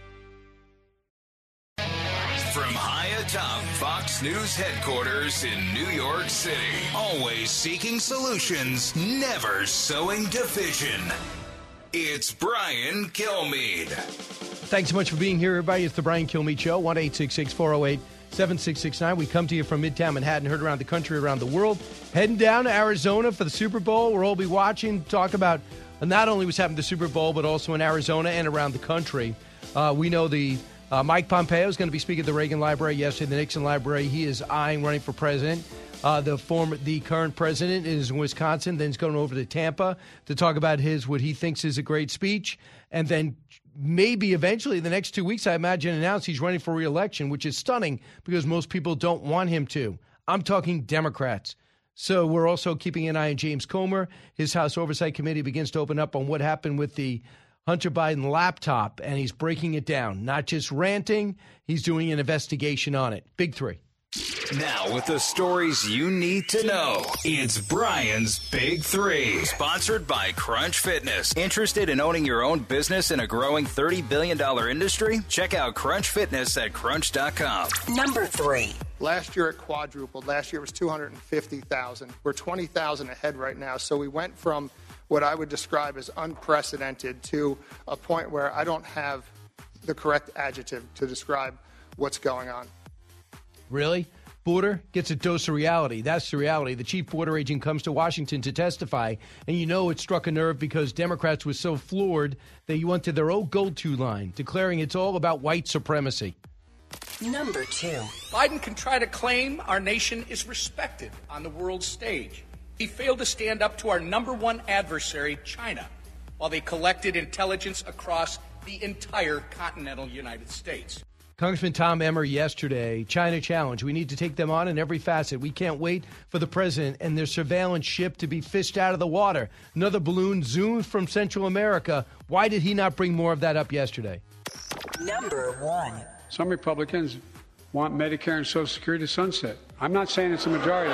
From high atop Fox News headquarters in New York City, always seeking solutions, never sowing division. It's Brian Kilmeade. Thanks so much for being here, everybody. It's the Brian Kilmeade Show, 1-866-408-7669. We come to you from Midtown Manhattan, heard around the country, around the world. Heading down to Arizona for the Super Bowl. We'll all be watching, talk about not only what's happening at the Super Bowl, but also in Arizona and around the country. We know the Mike Pompeo is going to be speaking at the Reagan Library yesterday, the Nixon Library. He is eyeing running for president. The current president is in Wisconsin, then he's going over to Tampa to talk about what he thinks is a great speech, and then maybe eventually the next 2 weeks, I imagine, announce he's running for re-election, which is stunning because most people don't want him to. I'm talking Democrats. So we're also keeping an eye on James Comer. His House Oversight Committee begins to open up on what happened with the Hunter Biden laptop, and he's breaking it down. Not just ranting, he's doing an investigation on it. Big three. Now, with the stories you need to know, it's Brian's Big Three. Sponsored by Crunch Fitness. Interested in owning your own business in a growing $30 billion industry? Check out Crunch Fitness at crunch.com. Number 3. Last year it quadrupled. Last year it was 250,000. We're 20,000 ahead right now. So we went from what I would describe as unprecedented to a point where I don't have the correct adjective to describe what's going on. Really? Border gets a dose of reality. That's the reality. The chief border agent comes to Washington to testify, and you know it struck a nerve because Democrats were so floored they went to their old go-to line, declaring it's all about white supremacy. Number 2. Biden can try to claim our nation is respected on the world stage. He failed to stand up to our number one adversary, China, while they collected intelligence across the entire continental United States. Congressman Tom Emmer yesterday, China challenge. We need to take them on in every facet. We can't wait for the president and their surveillance ship to be fished out of the water. Another balloon zoomed from Central America. Why did he not bring more of that up yesterday? Number 1. Some Republicans want Medicare and Social Security to sunset. I'm not saying it's a majority.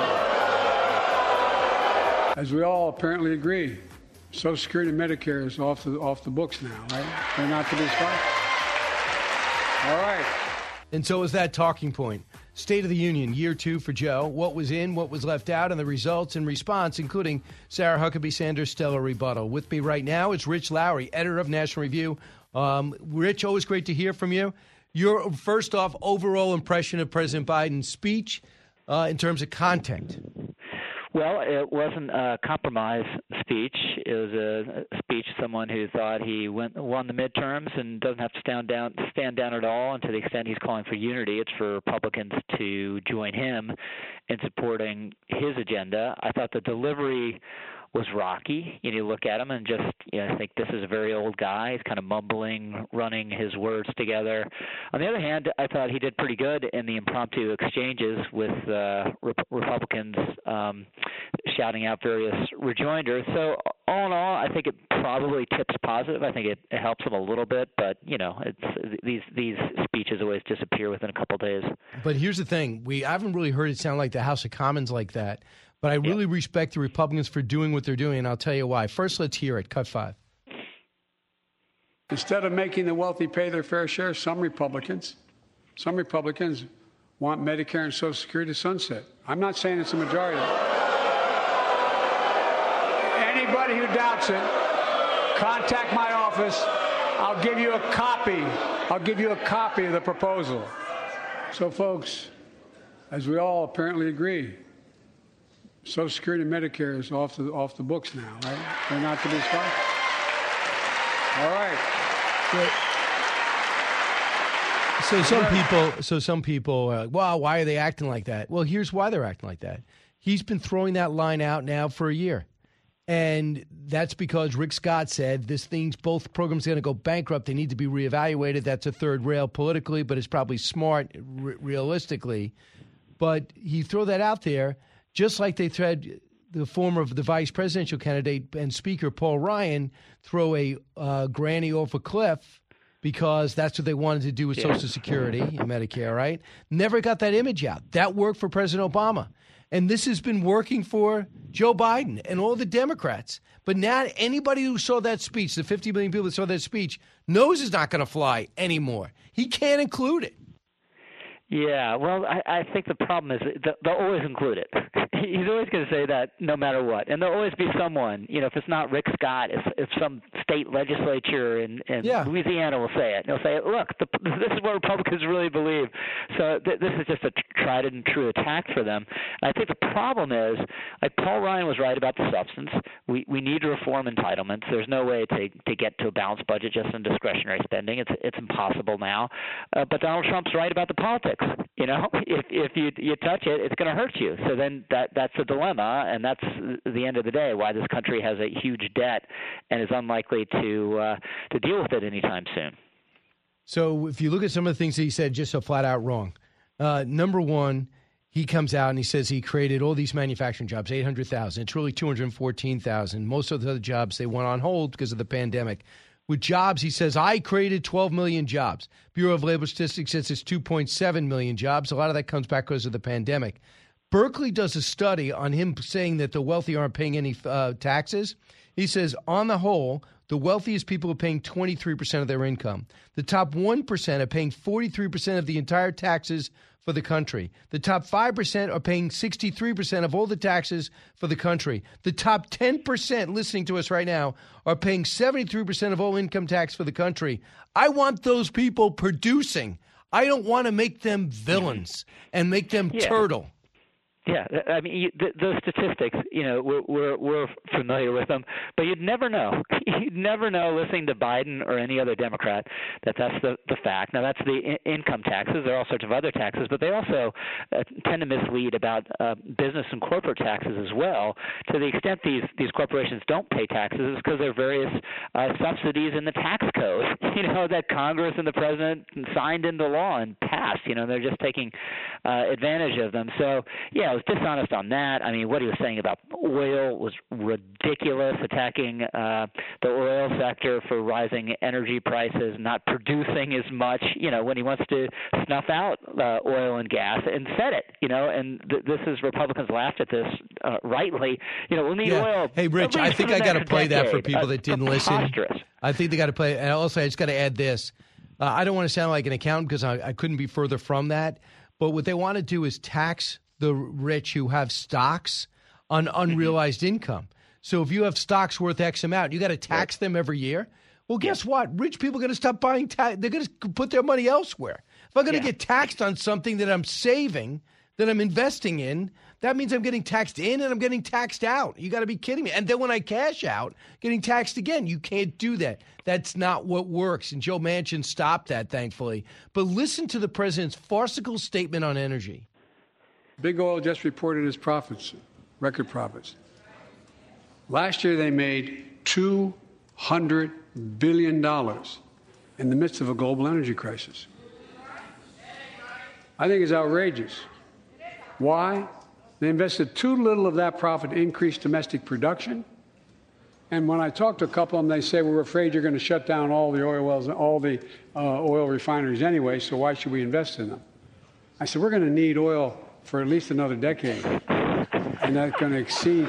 As we all apparently agree, Social Security and Medicare is off the books now, right? They're not to be stopped. All right. And so is that talking point. State of the Union, year 2 for Joe. What was in, what was left out, and the results and response, including Sarah Huckabee Sanders' stellar rebuttal. With me right now is Rich Lowry, editor of National Review. Rich, always great to hear from you. Your, first off, overall impression of President Biden's speech in terms of content. Well, it wasn't a compromise speech. It was a speech of someone who thought he won the midterms and doesn't have to stand down at all. And to the extent he's calling for unity, it's for Republicans to join him in supporting his agenda. I thought the delivery was rocky. You look at him and just think this is a very old guy. He's kind of mumbling, running his words together. On the other hand, I thought he did pretty good in the impromptu exchanges with Republicans shouting out various rejoinders. So all in all, I think it probably tips positive. I think it helps him a little bit, but it's these speeches always disappear within a couple of days. But here's the thing: I haven't really heard it sound like the House of Commons like that. But I really respect the Republicans for doing what they're doing, and I'll tell you why. First, let's hear it. Cut 5. Instead of making the wealthy pay their fair share, some Republicans want Medicare and Social Security to sunset. I'm not saying it's a majority. Anybody who doubts it, contact my office. I'll give you a copy. Of the proposal. So, folks, as we all apparently agree, Social Security and Medicare is off the books now, right? They're not to be stopped. All right. So some people, well, why are they acting like that? Well, here's why they're acting like that. He's been throwing that line out now for a year. And that's because Rick Scott said both programs are going to go bankrupt. They need to be reevaluated. That's a third rail politically, but it's probably smart realistically. But he threw that out there. Just like they tried the vice presidential candidate and speaker, Paul Ryan, throw a granny off a cliff because that's what they wanted to do with Social Security and Medicare, right? Never got that image out. That worked for President Obama. And this has been working for Joe Biden and all the Democrats. But now anybody who saw that speech, the 50 million people that saw that speech, knows it's not going to fly anymore. He can't include it. Yeah, well, I think the problem is they'll always include it. He's always going to say that no matter what. And there'll always be someone, if it's not Rick Scott, if some state legislature in Louisiana will say it. They'll say, look, this is what Republicans really believe. So this is just a tried and true attack for them. And I think the problem is, like Paul Ryan was right about the substance. We need to reform entitlements. There's no way to get to a balanced budget just in discretionary spending. It's impossible now. But Donald Trump's right about the politics. If you touch it, it's going to hurt you. So then that's a dilemma, and that's the end of the day why this country has a huge debt and is unlikely to deal with it anytime soon. So if you look at some of the things that he said, just so flat out wrong. Number one, he comes out and he says he created all these manufacturing jobs, 800,000. It's really 214,000. Most of the other jobs, they went on hold because of the pandemic. With jobs, he says, I created 12 million jobs. Bureau of Labor Statistics says it's 2.7 million jobs. A lot of that comes back because of the pandemic. Berkeley does a study on him saying that the wealthy aren't paying any taxes. He says, on the whole, the wealthiest people are paying 23% of their income. The top 1% are paying 43% of the entire taxes for the country. The top 5% are paying 63% of all the taxes for the country. The top 10% listening to us right now are paying 73% of all income tax for the country. I want those people producing. I don't want to make them villains and make them turtle. Yeah, I mean, those statistics, we're familiar with them, but you'd never know. You'd never know listening to Biden or any other Democrat that's the fact. Now, that's the income taxes. There are all sorts of other taxes, but they also tend to mislead about business and corporate taxes as well. To the extent these corporations don't pay taxes, it's because there are various subsidies in the tax code, that Congress and the president signed into law and passed. They're just taking advantage of them. So, yeah, was dishonest on that. I mean, what he was saying about oil was ridiculous, attacking the oil sector for rising energy prices, not producing as much, when he wants to snuff out oil and gas, and said it, and this is Republicans laughed at this rightly. We'll need oil. Hey, Rich, I think I got to play that for people that didn't listen. I think they got to play. And also, I just got to add this. I don't want to sound like an accountant because I couldn't be further from that. But what they want to do is tax the rich who have stocks on unrealized income. So if you have stocks worth X amount, you got to tax them every year. Well, guess what? Rich people are going to stop buying. They're going to put their money elsewhere. If I'm going to get taxed on something that I'm saving, that I'm investing in, that means I'm getting taxed in and I'm getting taxed out. You got to be kidding me. And then when I cash out, getting taxed again. You can't do that. That's not what works. And Joe Manchin stopped that, thankfully. But listen to the president's farcical statement on energy. Big Oil just reported its profits, record profits. Last year they made $200 billion in the midst of a global energy crisis. I think it's outrageous. Why? They invested too little of that profit to increase domestic production. And when I talk to a couple of them, they say, we're afraid you're going to shut down all the oil wells, all the oil refineries anyway, so why should we invest in them? I said, we're going to need oil for at least another decade. And that's going to exceed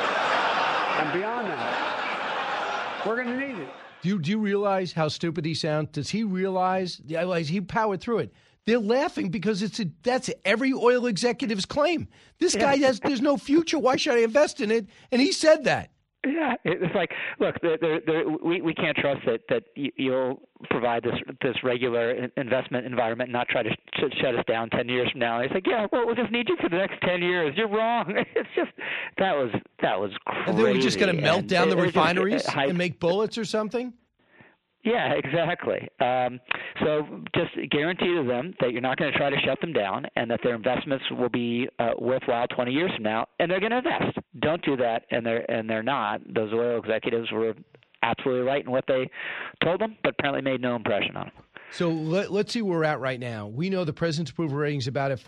and beyond that. We're going to need it. Do you realize how stupid he sounds? Does he realize? He powered through it. They're laughing because that's every oil executive's claim. This guy there's no future. Why should I invest in it? And he said that. Yeah, it's like, look, we can't trust that you'll provide this regular investment environment and not try to shut us down 10 years from now. And he's like, yeah, well, we'll just need you for the next 10 years. You're wrong. It's just that was crazy. And then we're just going to melt down the refineries and make bullets or something? Yeah, exactly. So just guarantee to them that you're not going to try to shut them down and that their investments will be worthwhile 20 years from now, and they're going to invest. Don't do that, and they're not. Those oil executives were absolutely right in what they told them, but apparently made no impression on them. So let's see where we're at right now. We know the president's approval rating is about at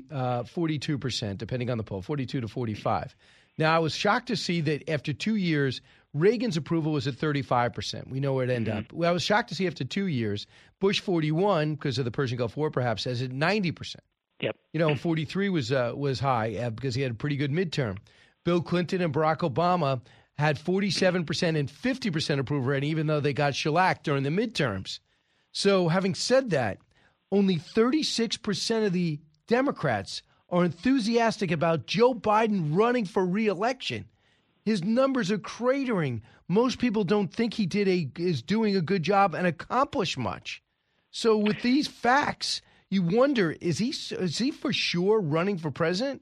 42%, depending on the poll, 42 to 45. Now, I was shocked to see that after 2 years, Reagan's approval was at 35%. We know where it ended up. Well, I was shocked to see after 2 years, Bush 41, because of the Persian Gulf War perhaps, has at 90%. Yep. 43 was high because he had a pretty good midterm. Bill Clinton and Barack Obama had 47% and 50% approval rating, even though they got shellacked during the midterms. So having said that, only 36% of the Democrats are enthusiastic about Joe Biden running for re-election. His numbers are cratering. Most people don't think he is doing a good job and accomplished much. So with these facts, you wonder, is he for sure running for president?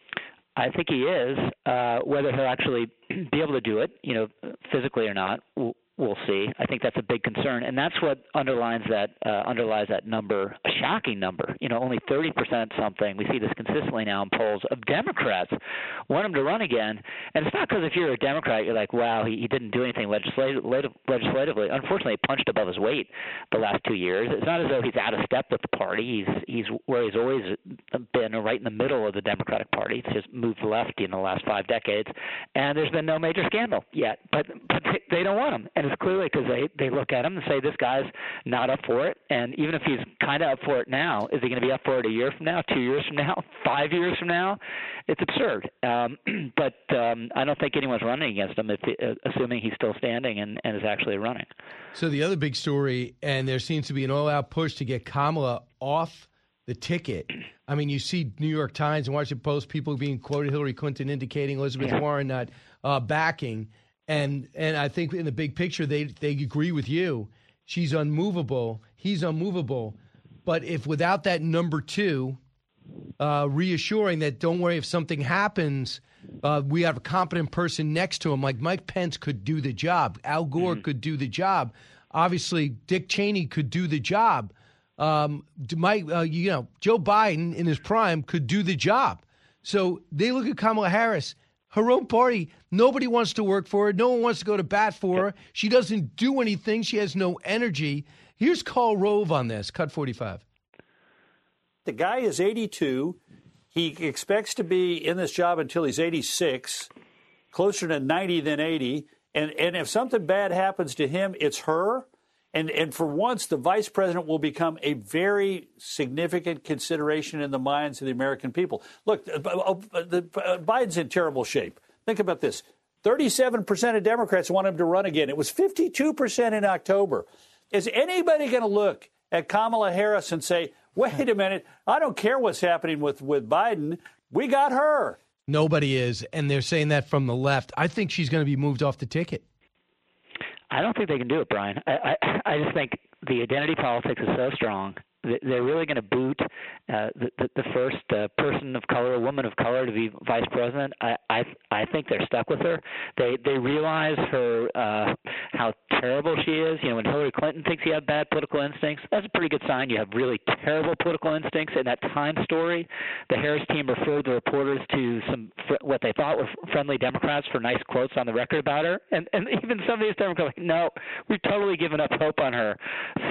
I think he is. Whether he'll actually be able to do it, physically or not, we'll see. I think that's a big concern, and that's what underlies that number, a shocking number. Only 30% something. We see this consistently now in polls of Democrats want him to run again, and it's not because if you're a Democrat, you're like, wow, he didn't do anything legislatively. Unfortunately, he punched above his weight the last 2 years. It's not as though he's out of step with the party. He's where he's always been, right in the middle of the Democratic Party. It's just moved lefty in the last 5 decades, and there's been no major scandal yet. But they don't want him. And it's clearly because they look at him and say, this guy's not up for it. And even if he's kind of up for it now, is he going to be up for it a year from now, 2 years from now, 5 years from now? It's absurd. But I don't think anyone's running against him, assuming he's still standing and is actually running. So the other big story, and there seems to be an all-out push to get Kamala off the ticket. I mean, you see New York Times and Washington Post, people being quoted, Hillary Clinton indicating Elizabeth Warren not backing. And I think in the big picture, they agree with you. She's unmovable. He's unmovable. But if without that number two, reassuring that don't worry if something happens, we have a competent person next to him, like Mike Pence could do the job. Al Gore could do the job. Obviously, Dick Cheney could do the job. Joe Biden in his prime could do the job. So they look at Kamala Harris. Her own party, nobody wants to work for her. No one wants to go to bat for her. She doesn't do anything. She has no energy. Here's Karl Rove on this. Cut 45. The guy is 82. He expects to be in this job until he's 86, closer to 90 than 80. And if something bad happens to him, it's her. And for once, the vice president will become a very significant consideration in the minds of the American people. Look, Biden's in terrible shape. Think about this. 37% of Democrats want him to run again. It was 52% in October. Is anybody going to look at Kamala Harris and say, wait a minute, I don't care what's happening with Biden. We got her. Nobody is, and they're saying that from the left. I think she's going to be moved off the ticket. I don't think they can do it, Brian. I just think the identity politics is so strong. They're really going to boot the first person of color, a woman of color, to be vice president. I think they're stuck with her. They realize her how terrible she is. You know, when Hillary Clinton thinks you have bad political instincts, that's a pretty good sign you have really terrible political instincts. In that Time story, the Harris team referred the reporters to some what they thought were friendly Democrats for nice quotes on the record about her, and even some of these Democrats are like, no, we've totally given up hope on her.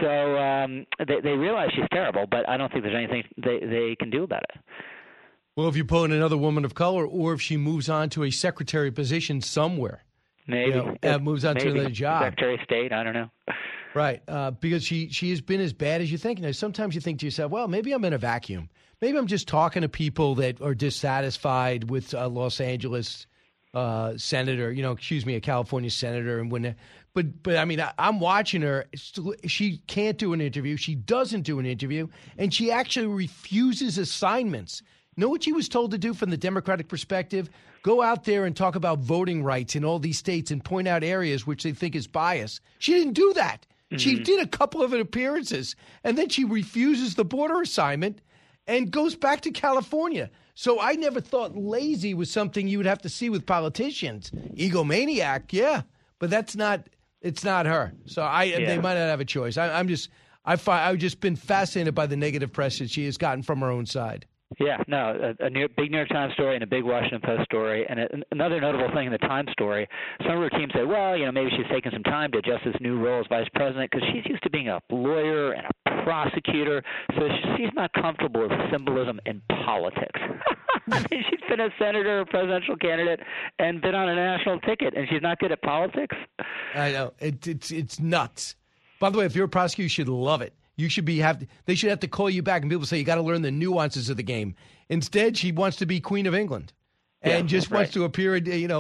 So they realize she's terrible, but I don't think there's anything they can do about it. Well, if you pull in another woman of color, or if she moves on to a secretary position somewhere, maybe moves on to another job, Secretary of State, I don't know. Right, because she has been as bad as you think. Now, sometimes you think to yourself, well, maybe I'm in a vacuum. Maybe I'm just talking to people that are dissatisfied with Los Angeles senator, a California senator, and when. But I mean, I'm watching her. She can't do an interview. She doesn't do an interview, and she actually refuses assignments. Know what she was told to do from the Democratic perspective? Go out there and talk about voting rights in all these states and point out areas which they think is bias. She didn't do that. Mm-hmm. She did a couple of appearances, and then she refuses the border assignment and goes back to California. So I never thought lazy was something you would have to see with politicians. Egomaniac, yeah, but that's not. It's not her. So they might not have a choice. I've just been fascinated by the negative press that she has gotten from her own side. Yeah, no, big New York Times story and a big Washington Post story. And another notable thing in the Times story, some of her team said, well, maybe she's taking some time to adjust this new role as vice president because she's used to being a lawyer and a prosecutor, so she's not comfortable with symbolism in politics. I mean, she's been a senator, a presidential candidate, and been on a national ticket, and she's not good at politics? I know. It's nuts. By the way, if you're a prosecutor, you should love it. You should they should have to call you back, and people say you got to learn the nuances of the game. Instead, she wants to be Queen of England and wants to appear,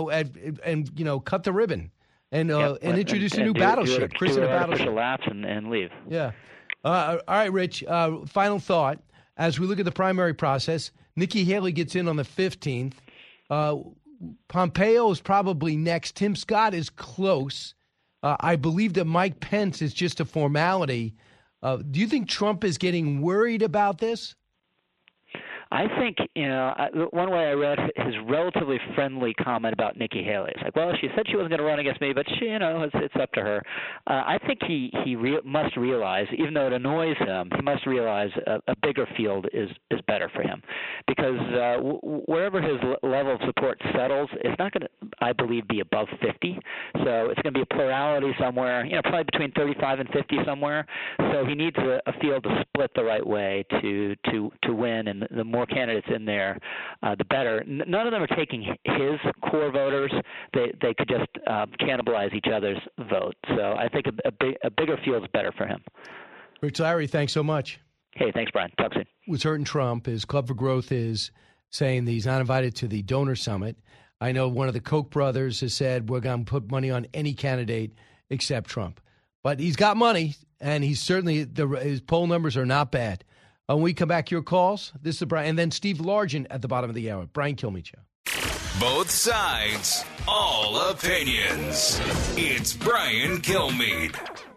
and cut the ribbon and introduce a new battleship, christen a battleship, laps and leave. Yeah. All right, Rich. Final thought: as we look at the primary process, Nikki Haley gets in on the 15th. Pompeo is probably next. Tim Scott is close. I believe that Mike Pence is just a formality. Do you think Trump is getting worried about this? I think, one way I read his relatively friendly comment about Nikki Haley. It's like, well, she said she wasn't going to run against me, but she, it's up to her. I think he must realize, even though it annoys him, he must realize a bigger field is better for him. Because wherever his level of support settles, it's not going to, I believe, be above 50. So it's going to be a plurality somewhere, probably between 35 and 50 somewhere. So he needs a field to split the right way to win, and the more candidates in there, the better. None of them are taking his core voters. They could just cannibalize each other's vote. So I think a bigger field is better for him. Rich Larry, thanks so much. Hey, thanks, Brian. Talk soon. What's hurting Trump is Club for Growth is saying that he's not invited to the donor summit. I know one of the Koch brothers has said we're going to put money on any candidate except Trump. But he's got money, and he's certainly his poll numbers are not bad. When we come back, your calls. This is Brian, and then Steve Largent at the bottom of the hour. Brian Kilmeade Show. Both sides, all opinions. It's Brian Kilmeade.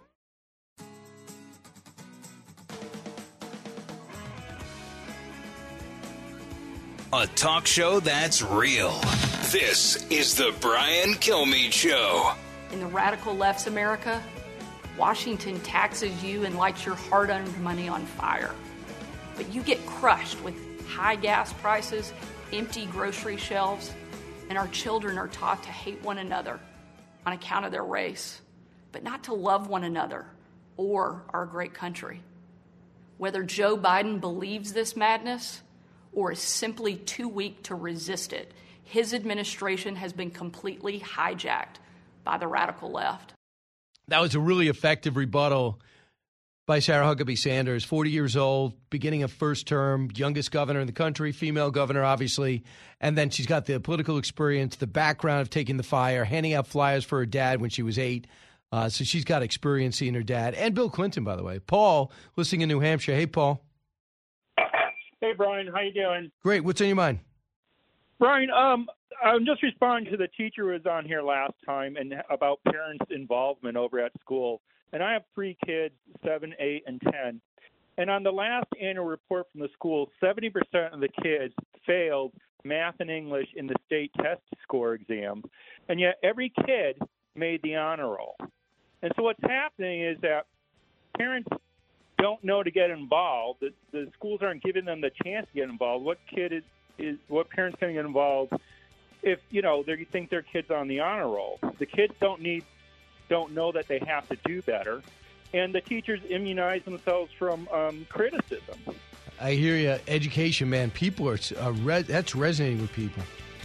A talk show that's real. This is the Brian Kilmeade Show. In the radical left's America, Washington taxes you and lights your hard-earned money on fire. But you get crushed with high gas prices, empty grocery shelves, and our children are taught to hate one another on account of their race, but not to love one another or our great country. Whether Joe Biden believes this madness or is simply too weak to resist it. His administration has been completely hijacked by the radical left. That was a really effective rebuttal by Sarah Huckabee Sanders, 40 years old, beginning of first term, youngest governor in the country, female governor, obviously. And then she's got the political experience, the background of taking the fire, handing out flyers for her dad when she was 8. So she's got experience seeing her dad. And Bill Clinton, by the way. Paul, listening in New Hampshire. Hey, Paul. Hey, Brian. How you doing? Great. What's on your mind? Brian, I'm just responding to the teacher who was on here last time and about parents' involvement over at school. And I have 3 kids, 7, 8, and 10. And on the last annual report from the school, 70% of the kids failed math and English in the state test score exams. And yet every kid made the honor roll. And so what's happening is that parents don't know to get involved. The schools aren't giving them the chance to get involved. What parents can get involved if, they think their kid's on the honor roll? The kids don't know that they have to do better, and the teachers immunize themselves from criticism. I hear you. Education, man. People are that's resonating with people.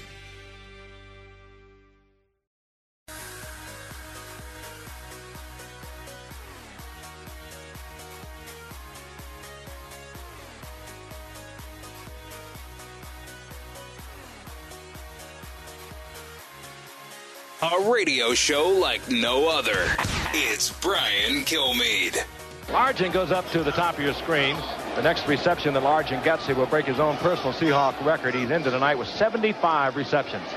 A radio show like no other. It's Brian Kilmeade. Largent goes up to the top of your screen. The next reception that Largent gets, he will break his own personal Seahawk record. He's into tonight with 75 receptions.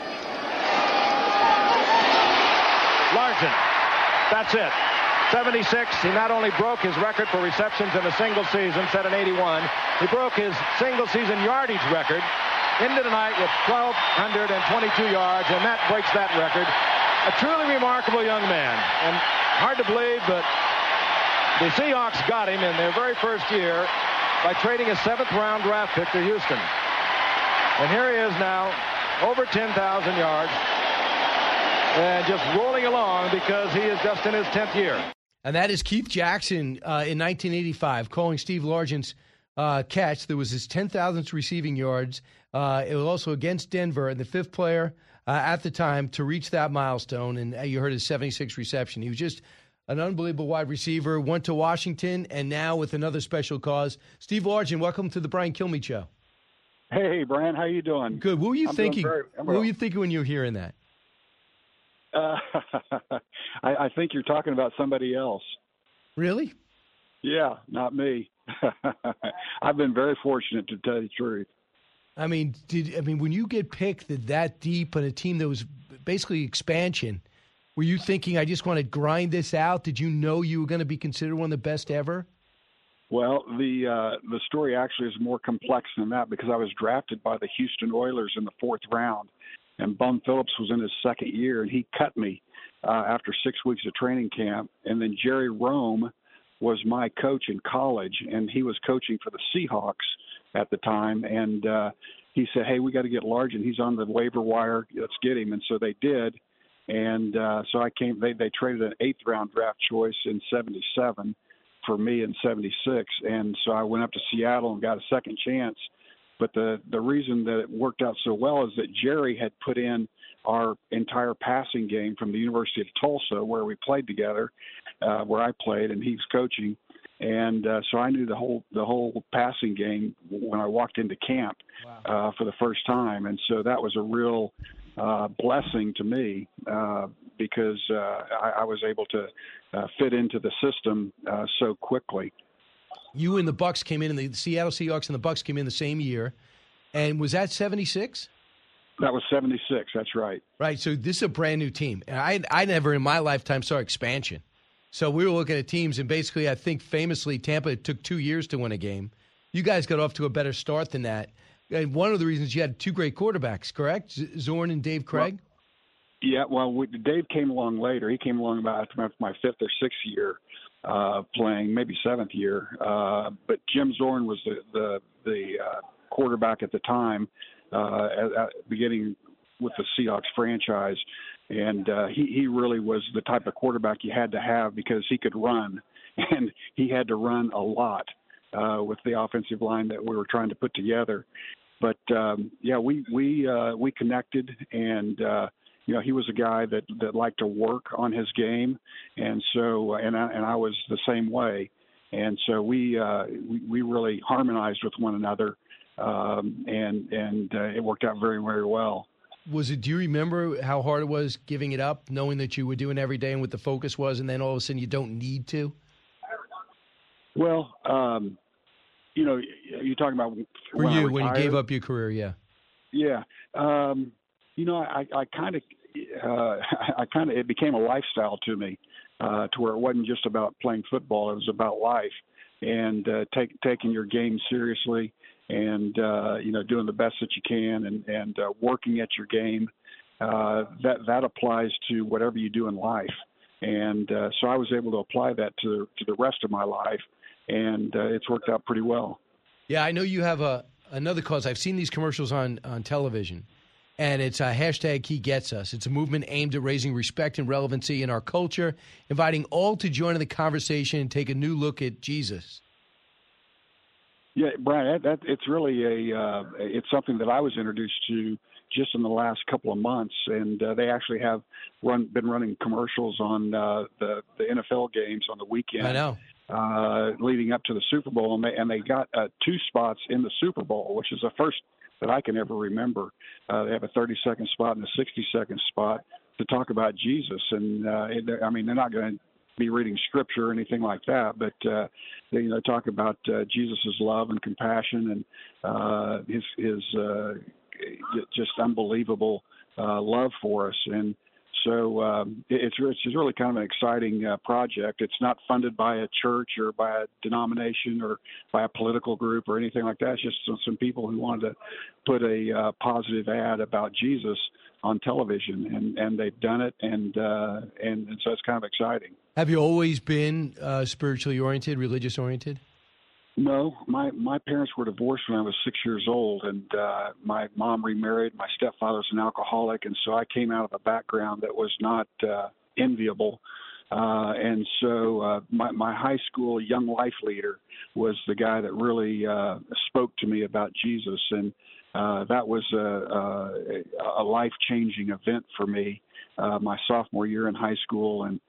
Largent, that's it. 76. He not only broke his record for receptions in a single season, set in 81, he broke his single season yardage record. Into tonight with 1,222 yards, and that breaks that record. A truly remarkable young man. And hard to believe, but the Seahawks got him in their very first year by trading a 7th-round draft pick to Houston. And here he is now, over 10,000 yards, and just rolling along because he is just in his 10th year. And that is Keith Jackson in 1985 calling Steve Largent's catch. There was his 10,000th receiving yards. It was also against Denver, and the 5th player at the time to reach that milestone. And you heard his 76 reception. He was just an unbelievable wide receiver, went to Washington, and now with another special cause. Steve Largent, welcome to the Brian Kilmeade Show. Hey, Brian, how you doing? Good. What were you thinking? What were you thinking when you were hearing that? I think you're talking about somebody else. Really? Yeah, not me. I've been very fortunate, to tell you the truth. I mean, when you get picked that deep on a team that was basically expansion, were you thinking, I just want to grind this out? Did you know you were going to be considered one of the best ever? Well, the story actually is more complex than that because I was drafted by the Houston Oilers in the 4th round, and Bum Phillips was in his 2nd year, and he cut me after 6 weeks of training camp. And then Jerry Rome was my coach in college, and he was coaching for the Seahawks at the time. And he said, hey, we got to get Largent. He's on the waiver wire. Let's get him. And so they did. And so I came. They traded an 8th-round draft choice in 77 for me in 76. And so I went up to Seattle and got a second chance. But the reason that it worked out so well is that Jerry had put in our entire passing game from the University of Tulsa, where we played together, where I played, and he was coaching. And so I knew the whole passing game when I walked into camp for the first time. And so that was a real blessing to me because I was able to fit into the system so quickly. You and the Bucs came in, and the Seattle Seahawks and the Bucs came in the same year. And was that 76? That was 76. That's right. Right. So this is a brand new team. And I never in my lifetime saw expansion. So we were looking at teams, and basically, I think famously, Tampa, it took 2 years to win a game. You guys got off to a better start than that. And one of the reasons you had 2 great quarterbacks, correct? Zorn and Dave Craig? Dave came along later. He came along about after my 5th or 6th year playing, maybe 7th year. But Jim Zorn was the quarterback at the time, beginning with the Seahawks franchise. And he really was the type of quarterback you had to have because he could run, and he had to run a lot with the offensive line that we were trying to put together. But we connected, and he was a guy that liked to work on his game, and so and I was the same way, and so we really harmonized with one another, and it worked out very, very well. Do you remember how hard it was giving it up, knowing that you were doing every day and what the focus was, and then all of a sudden you don't need to? Well, you're talking about when you gave up your career, yeah. Yeah. I kind of it became a lifestyle to me, to where it wasn't just about playing football. It was about life and taking your game seriously and, doing the best that you can and working at your game. That applies to whatever you do in life. And so I was able to apply that to the rest of my life, and it's worked out pretty well. Yeah, I know you have another cause. I've seen these commercials on television, and it's a hashtag He Gets Us. It's a movement aimed at raising respect and relevancy in our culture, inviting all to join in the conversation and take a new look at Jesus. Yeah, Brian, it's really it's something that I was introduced to just in the last couple of months, and they actually have been running commercials on the NFL games on the weekend. I know. Leading up to the Super Bowl, and they got 2 spots in the Super Bowl, which is the first that I can ever remember. They have a 30-second spot and a 60-second spot to talk about Jesus, and they're not going to be reading scripture or anything like that, but they talk about Jesus's love and compassion and his just unbelievable love for us. And so it's really kind of an exciting project. It's not funded by a church or by a denomination or by a political group or anything like that. It's just some people who wanted to put a positive ad about Jesus on television, and they've done it, and so it's kind of exciting. Have you always been spiritually oriented, religious oriented? No, my parents were divorced when I was 6 years old, and my mom remarried. My stepfather's an alcoholic, and so I came out of a background that was not enviable. And so my high school young life leader was the guy that really spoke to me about Jesus, and that was a life-changing event for me my sophomore year in high school, and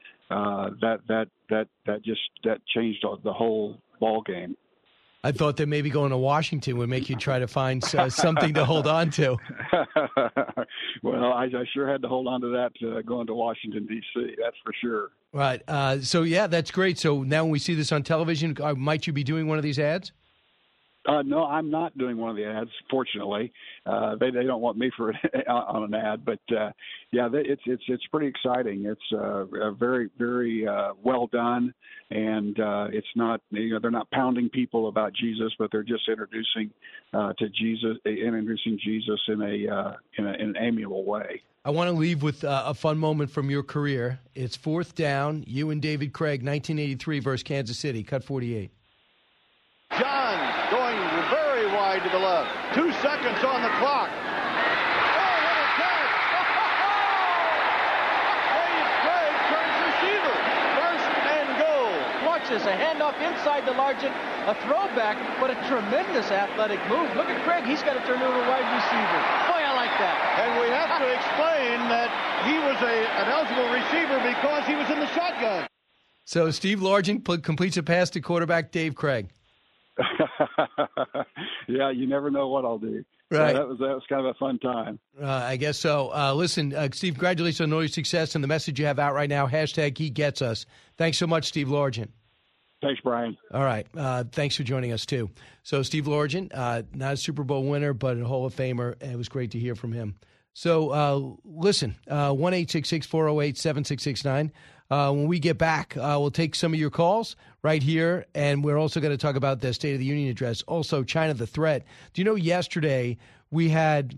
that changed the whole ball game. I thought that maybe going to Washington would make you try to find something to hold on to. Well, I sure had to hold on to that going to Washington, D.C., that's for sure. Right. So, yeah, that's great. So now when we see this on television, might you be doing one of these ads? No, I'm not doing one of the ads, fortunately. They don't want me for on an ad, but it's pretty exciting. It's very, very well done, and it's not they're not pounding people about Jesus, but they're just introducing Jesus in an amiable way. I want to leave with a fun moment from your career. It's 4th down. You and David Craig, 1983 versus Kansas City. Cut 48. John going very wide to the left. 2 seconds on the clock. Oh, what a catch! Dave Craig turns receiver. 1st and goal. Watch this, a handoff inside to Largent, a throwback, but a tremendous athletic move. Look at Craig, he's got to turn into a wide receiver. Boy, I like that. And we have to explain that he was an eligible receiver because he was in the shotgun. So Steve Largent completes a pass to quarterback Dave Craig. Yeah, you never know what I'll do. Right. So that was kind of a fun time. I guess so. Listen, Steve, congratulations on all your success and the message you have out right now. Hashtag He Gets Us. Thanks so much, Steve Largent. Thanks, Brian. All right. Thanks for joining us, too. So Steve Largent, not a Super Bowl winner, but a Hall of Famer. It was great to hear from him. So listen, 1-866-408-7669. When we get back, we'll take some of your calls right here, and we're also going to talk about the State of the Union address. Also, China, the threat. Do you know yesterday the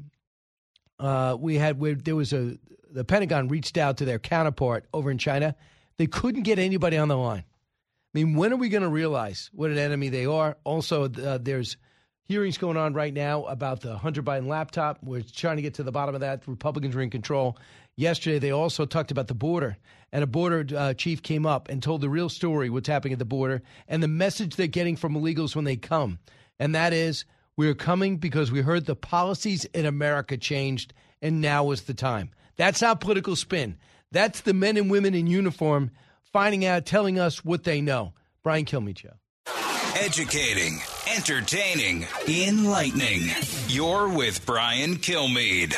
Pentagon reached out to their counterpart over in China. They couldn't get anybody on the line. I mean, when are we going to realize what an enemy they are? Also, there's hearings going on right now about the Hunter Biden laptop. We're trying to get to the bottom of that. The Republicans are in control. Yesterday, they also talked about the border, and a border chief came up and told the real story, what's happening at the border, and the message they're getting from illegals when they come. And that is, We are coming because we heard the policies in America changed, and now is the time. That's our political spin. That's the men and women in uniform finding out, telling us what they know. Brian Kilmeade Show. Educating, entertaining, enlightening. You're with Brian Kilmeade.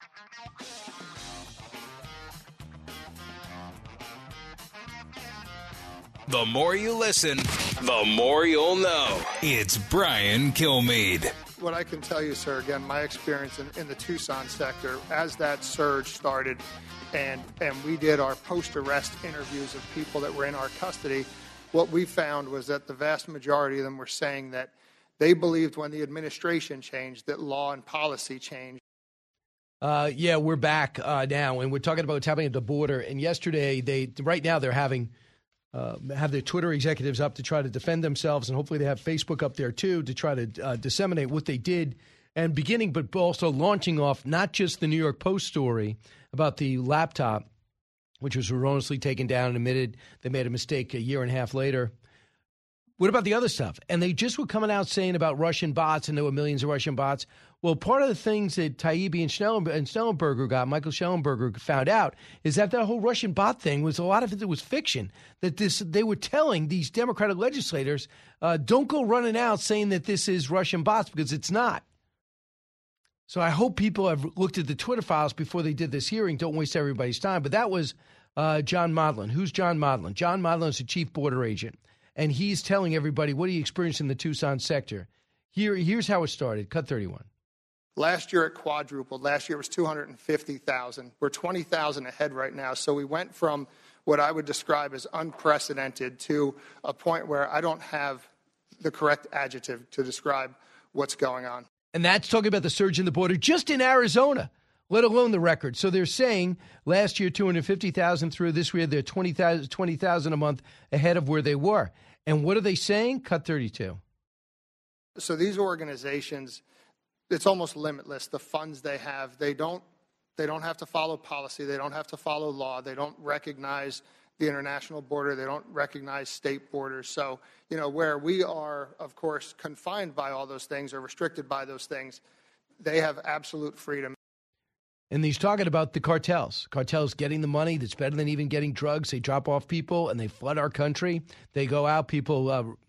The more you listen, the more you'll know. It's Brian Kilmeade. What I can tell you, sir, again, my experience in the Tucson sector, as that surge started and we did our post-arrest interviews of people that were in our custody, what we found was that the vast majority of them were saying that they believed when the administration changed that law and policy changed. Yeah, we're back now, and we're talking about what's happening at the border. And yesterday, right now they're having have their Twitter executives up to try to defend themselves, and hopefully they have Facebook up there too to try to disseminate what they did, and beginning but also launching off not just the New York Post story about the laptop, which was erroneously taken down and admitted they made a mistake a year and a half later. What about the other stuff? And they just were coming out saying about Russian bots, and there were millions of Russian bots. Well, part of the things that Taibbi and Schellenberger Michael Schellenberger found out, is that whole Russian bot thing was, a lot of it was fiction. That they were telling these Democratic legislators, don't go running out saying that this is Russian bots, because it's not. So I hope people have looked at the Twitter files before they did this hearing. Don't waste everybody's time. But that was John Modlin. Who's John Modlin? John Modlin is the chief border agent, and he's telling everybody what he experienced in the Tucson sector. Here's how it started. Cut 31. Last year it quadrupled. Last year it was 250,000. We're 20,000 ahead right now. So we went from what I would describe as unprecedented to a point where I don't have the correct adjective to describe what's going on. And that's talking about the surge in the border just in Arizona, let alone the record. So they're saying last year 250,000 through, this year they're 20,000 a month ahead of where they were. And what are they saying? Cut 32. So these organizations, it's almost limitless, the funds they have. They don't have to follow policy. They don't have to follow law. They don't recognize the international border. They don't recognize state borders. So, where we are, of course, confined by all those things or restricted by those things, they have absolute freedom. And he's talking about the cartels. Cartels getting the money that's better than even getting drugs. They drop off people and they flood our country. They go out. People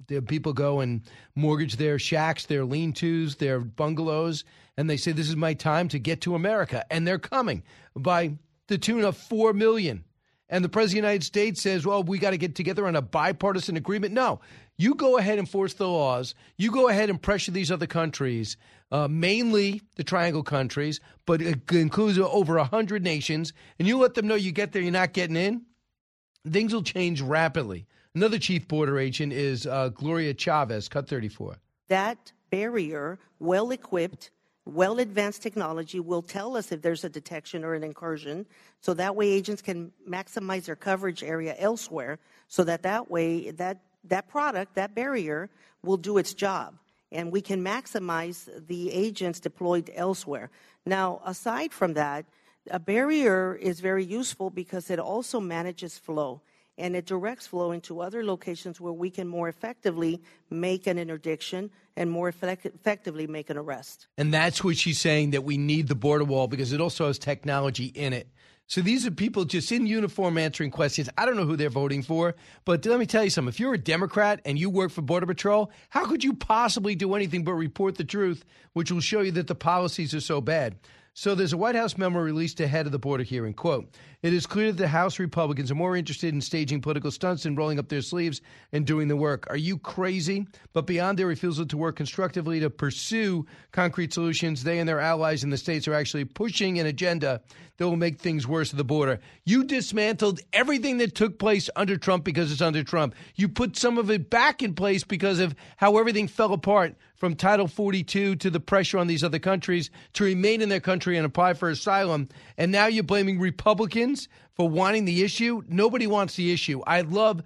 go and mortgage their shacks, their lean-tos, their bungalows, and they say, this is my time to get to America. And they're coming by the tune of 4 million. And the President of the United States says, well, we got to get together on a bipartisan agreement. No, you go ahead and force the laws. You go ahead and pressure these other countries, mainly the Triangle countries, but it includes over 100 nations, and you let them know you get there, you're not getting in. Things will change rapidly. Another chief border agent is Gloria Chavez, cut 34. That barrier, well-equipped, well-advanced technology will tell us if there's a detection or an incursion, so that way agents can maximize their coverage area elsewhere, so that way that product, that barrier, will do its job, and we can maximize the agents deployed elsewhere. Now, aside from that, a barrier is very useful because it also manages flow, and it directs flow into other locations where we can more effectively make an interdiction and more effectively make an arrest. And that's what she's saying, that we need the border wall because it also has technology in it. So these are people just in uniform answering questions. I don't know who they're voting for, but let me tell you something. If you're a Democrat and you work for Border Patrol, how could you possibly do anything but report the truth, which will show you that the policies are so bad? So there's a White House memo released ahead of the border hearing. Quote, it is clear that the House Republicans are more interested in staging political stunts than rolling up their sleeves and doing the work. Are you crazy? But beyond their refusal to work constructively to pursue concrete solutions, they and their allies in the states are actually pushing an agenda that will make things worse at the border. You dismantled everything that took place under Trump because it's under Trump. You put some of it back in place because of how everything fell apart, from Title 42 to the pressure on these other countries to remain in their country and apply for asylum. And now you're blaming Republicans for wanting the issue. Nobody wants the issue. I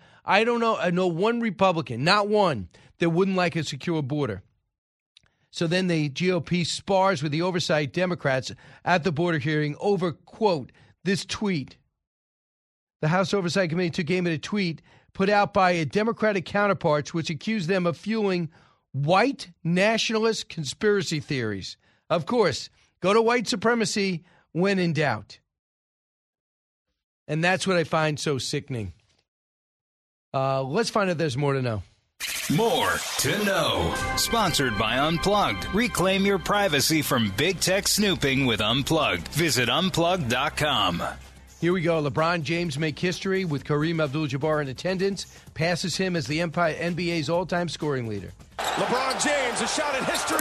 know one Republican, not one, that wouldn't like a secure border. So then the GOP spars with the oversight Democrats at the border hearing over, quote, this tweet. The House Oversight Committee took aim at a tweet put out by a Democratic counterparts which accused them of fueling white nationalist conspiracy theories. Of course, go to white supremacy when in doubt. And that's what I find so sickening. Let's find out there's more to know. More to know. Sponsored by Unplugged. Reclaim your privacy from big tech snooping with Unplugged. Visit unplugged.com. Here we go. LeBron James make history with Kareem Abdul-Jabbar in attendance. Passes him as the NBA's all-time scoring leader. LeBron James, a shot at history.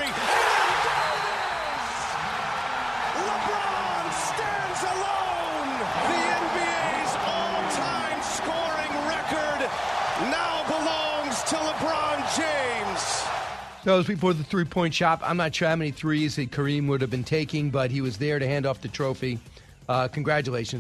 LeBron stands alone. The NBA's all-time scoring record now belongs to LeBron James. That was before the three-point shot. I'm not sure how many threes that Kareem would have been taking, but he was there to hand off the trophy. Congratulations,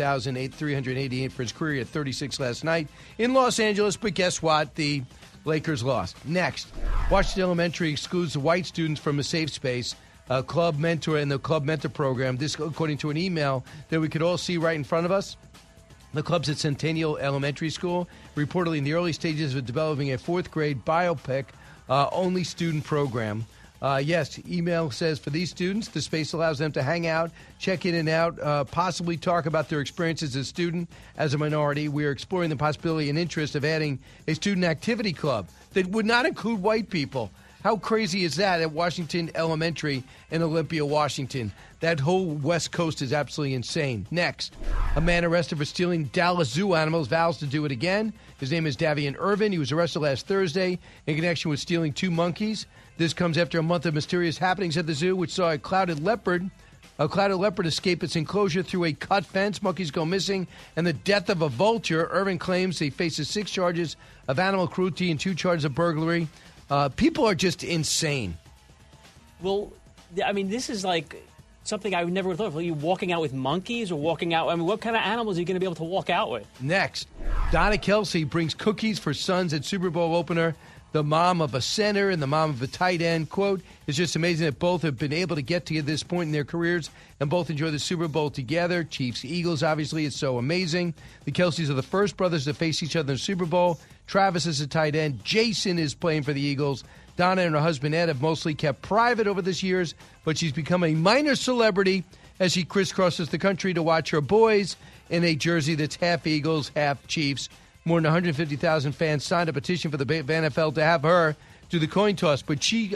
38,388 for his career. He had 36 last night in Los Angeles, but guess what? The Lakers lost. Next, Washington Elementary excludes the white students from a safe space, Club Mentor and the Club Mentor program. This, according to an email that we could all see right in front of us. The club's at Centennial Elementary School, reportedly in the early stages of developing a fourth-grade biopic only student program. Yes, email says for these students, the space allows them to hang out, check in and out, possibly talk about their experiences as a student. As a minority, we are exploring the possibility and interest of adding a student activity club that would not include white people. How crazy is that at Washington Elementary in Olympia, Washington? That whole West Coast is absolutely insane. Next, a man arrested for stealing Dallas Zoo animals vows to do it again. His name is Davian Irvin. He was arrested last Thursday in connection with stealing 2 monkeys. This comes after a month of mysterious happenings at the zoo, which saw a clouded leopard escape its enclosure through a cut fence. Monkeys go missing, and the death of a vulture. Irvin claims he faces 6 charges of animal cruelty and 2 charges of burglary. People are just insane. Well, I mean, this is like something I would never have thought of. Are you walking out with monkeys or walking out? I mean, what kind of animals are you going to be able to walk out with? Next, Donna Kelsey brings cookies for sons at Super Bowl opener. The mom of a center and the mom of a tight end. Quote, it's just amazing that both have been able to get to this point in their careers and both enjoy the Super Bowl together. Chiefs, Eagles, obviously, it's so amazing. The Kelseys are the first brothers to face each other in the Super Bowl. Travis is a tight end. Jason is playing for the Eagles. Donna and her husband Ed have mostly kept private over this years, but she's become a minor celebrity as she crisscrosses the country to watch her boys in a jersey that's half Eagles, half Chiefs. More than 150,000 fans signed a petition for the NFL to have her do the coin toss, but she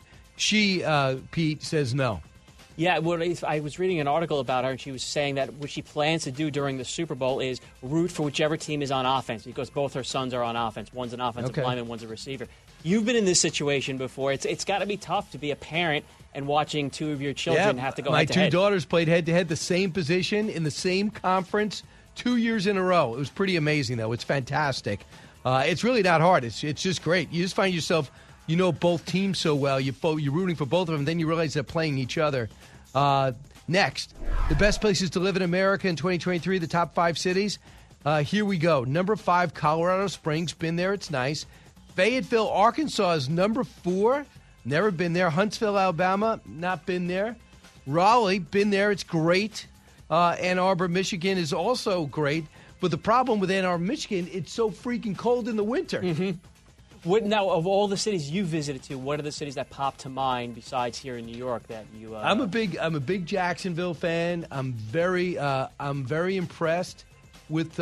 Pete, says no. Yeah, well, I was reading an article about her, and she was saying that what she plans to do during the Super Bowl is root for whichever team is on offense, because both her sons are on offense. One's an offensive lineman, one's a receiver. You've been in this situation before. It's got to be tough to be a parent and watching 2 of your children have to go head-to-head. My 2 daughters played head-to-head, the same position, in the same conference, 2 years in a row. It was pretty amazing, though. It's fantastic. It's really not hard. It's just great. You just find yourself, you know both teams so well. You're rooting for both of them. Then you realize they're playing each other. Next, the best places to live in America in 2023, the top 5 cities. Here we go. Number 5, Colorado Springs. Been there. It's nice. Fayetteville, Arkansas is number 4. Never been there. Huntsville, Alabama. Not been there. Raleigh, been there. It's great. Ann Arbor, Michigan is also great. But the problem with Ann Arbor, Michigan, it's so freaking cold in the winter. Mm-hmm. Now, of all the cities you visited to, what are the cities that pop to mind besides here in New York that you? I'm a big Jacksonville fan. I'm very impressed with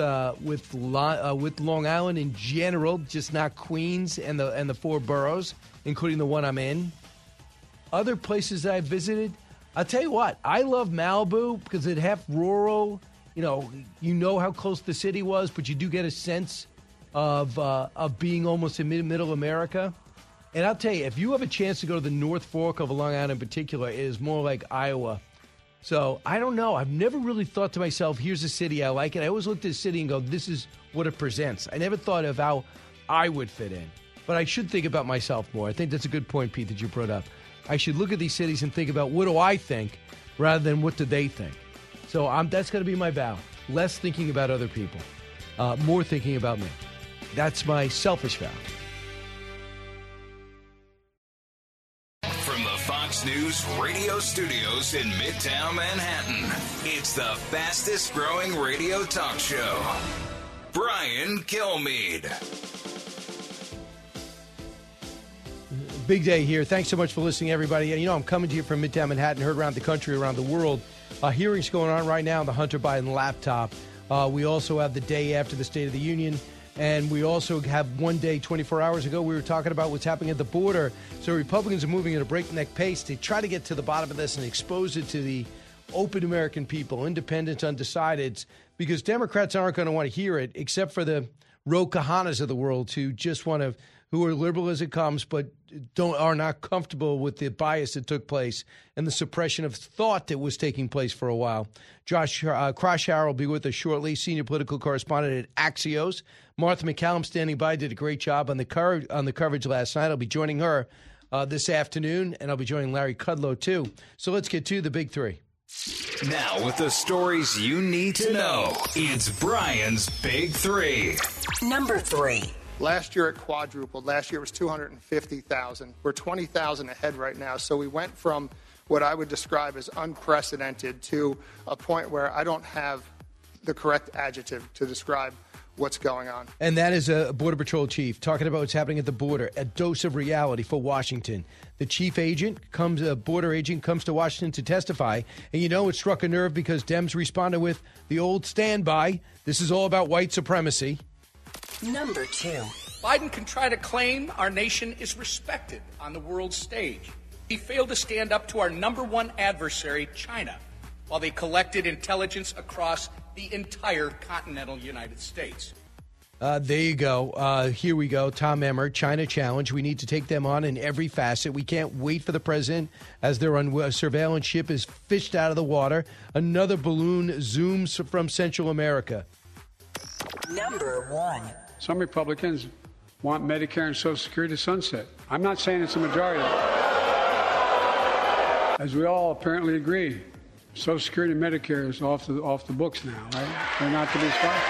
Long Island in general, just not Queens and the 4 boroughs, including the one I'm in. Other places that I visited, I'll tell you what, I love Malibu because it's half rural. You know how close the city was, but you do get a sense of being almost in middle America. And I'll tell you, if you have a chance to go to the North Fork of Long Island in particular, it is more like Iowa. So I don't know. I've never really thought to myself, here's a city I like it. I always looked at a city and go, this is what it presents. I never thought of how I would fit in. But I should think about myself more. I think that's a good point, Pete, that you brought up. I should look at these cities and think about what do I think rather than what do they think. So that's going to be my vow. Less thinking about other people. More thinking about me. That's my selfish vow. From the Fox News radio studios in Midtown Manhattan, it's the fastest growing radio talk show. Brian Kilmeade. Big day here. Thanks so much for listening, everybody. You know, I'm coming to you from Midtown Manhattan, heard around the country, around the world. Hearings going on right now on the Hunter Biden laptop. We also have the day after the State of the Union. And we also have one day, 24 hours ago, we were talking about what's happening at the border. So Republicans are moving at a breakneck pace to try to get to the bottom of this and expose it to the open American people, independents, undecideds, because Democrats aren't going to want to hear it, except for the Ro Kahanas of the world who just want to, who are liberal as it comes, but are not comfortable with the bias that took place and the suppression of thought that was taking place for a while. Josh Kraushaar will be with us shortly, senior political correspondent at Axios. Martha McCallum standing by, did a great job on the coverage last night. I'll be joining her this afternoon, and I'll be joining Larry Kudlow, too. So let's get to the big three. Now, with the stories you need to know, it's Brian's Big Three. Number 3. Last year it quadrupled. Last year it was 250,000. We're 20,000 ahead right now. So we went from what I would describe as unprecedented to a point where I don't have the correct adjective to describe what's going on. And that is a Border Patrol chief talking about what's happening at the border, a dose of reality for Washington. The chief agent border agent comes to Washington to testify. And you know, it struck a nerve because Dems responded with the old standby. This is all about white supremacy. Number 2. Biden can try to claim our nation is respected on the world stage. He failed to stand up to our number one adversary, China, while they collected intelligence across the entire continental United States. There you go. Here we go. Tom Emmer, China Challenge. We need to take them on in every facet. We can't wait for the president as their surveillance ship is fished out of the water. Another balloon zooms from Central America. Number 1. Some Republicans want Medicare and Social Security to sunset. I'm not saying it's a majority. As we all apparently agree, Social Security and Medicare is off the books now, right? They're not to be sponsored.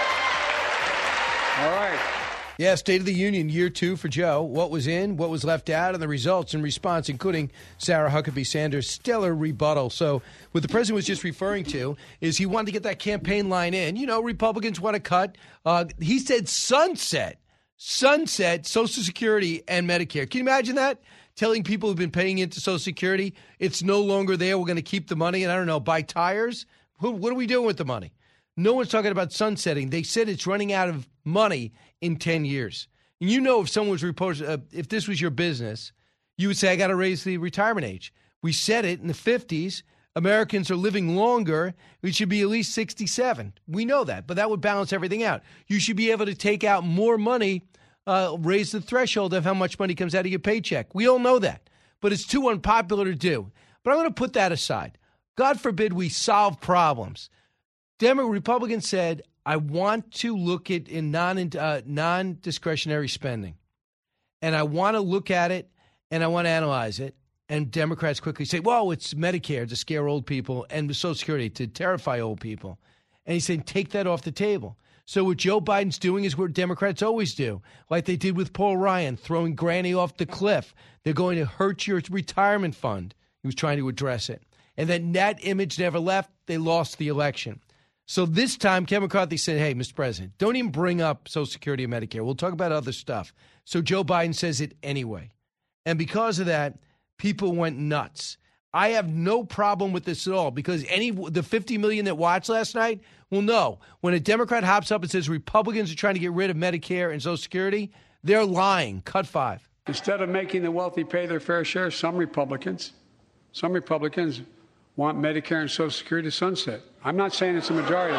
All right. Yeah, State of the Union, year 2 for Joe. What was in, what was left out, and the results in response, including Sarah Huckabee Sanders' stellar rebuttal. So what the president was just referring to is he wanted to get that campaign line in. You know, Republicans want to cut. He said sunset Social Security and Medicare. Can you imagine that? Telling people who've been paying into Social Security, it's no longer there. We're going to keep the money and, I don't know, buy tires? What are we doing with the money? No one's talking about sunsetting. They said it's running out of money in 10 years. And you know, if someone was reported, if this was your business, you would say, I got to raise the retirement age. We said it in the 50s. Americans are living longer. We should be at least 67. We know that, but that would balance everything out. You should be able to take out more money, raise the threshold of how much money comes out of your paycheck. We all know that, but it's too unpopular to do. But I'm going to put that aside. God forbid we solve problems. Republicans said, I want to look at in non-discretionary spending. And I want to look at it and I want to analyze it. And Democrats quickly say, well, it's Medicare to scare old people and Social Security to terrify old people. And he's saying, take that off the table. So what Joe Biden's doing is what Democrats always do, like they did with Paul Ryan, throwing Granny off the cliff. They're going to hurt your retirement fund. He was trying to address it. And then that image never left. They lost the election. So this time, Kevin McCarthy said, hey, Mr. President, don't even bring up Social Security and Medicare. We'll talk about other stuff. So Joe Biden says it anyway. And because of that, people went nuts. I have no problem with this at all because the 50 million that watched last night will know when a Democrat hops up and says Republicans are trying to get rid of Medicare and Social Security, they're lying. Cut 5. Instead of making the wealthy pay their fair share, some Republicans want Medicare and Social Security to sunset. I'm not saying it's a majority.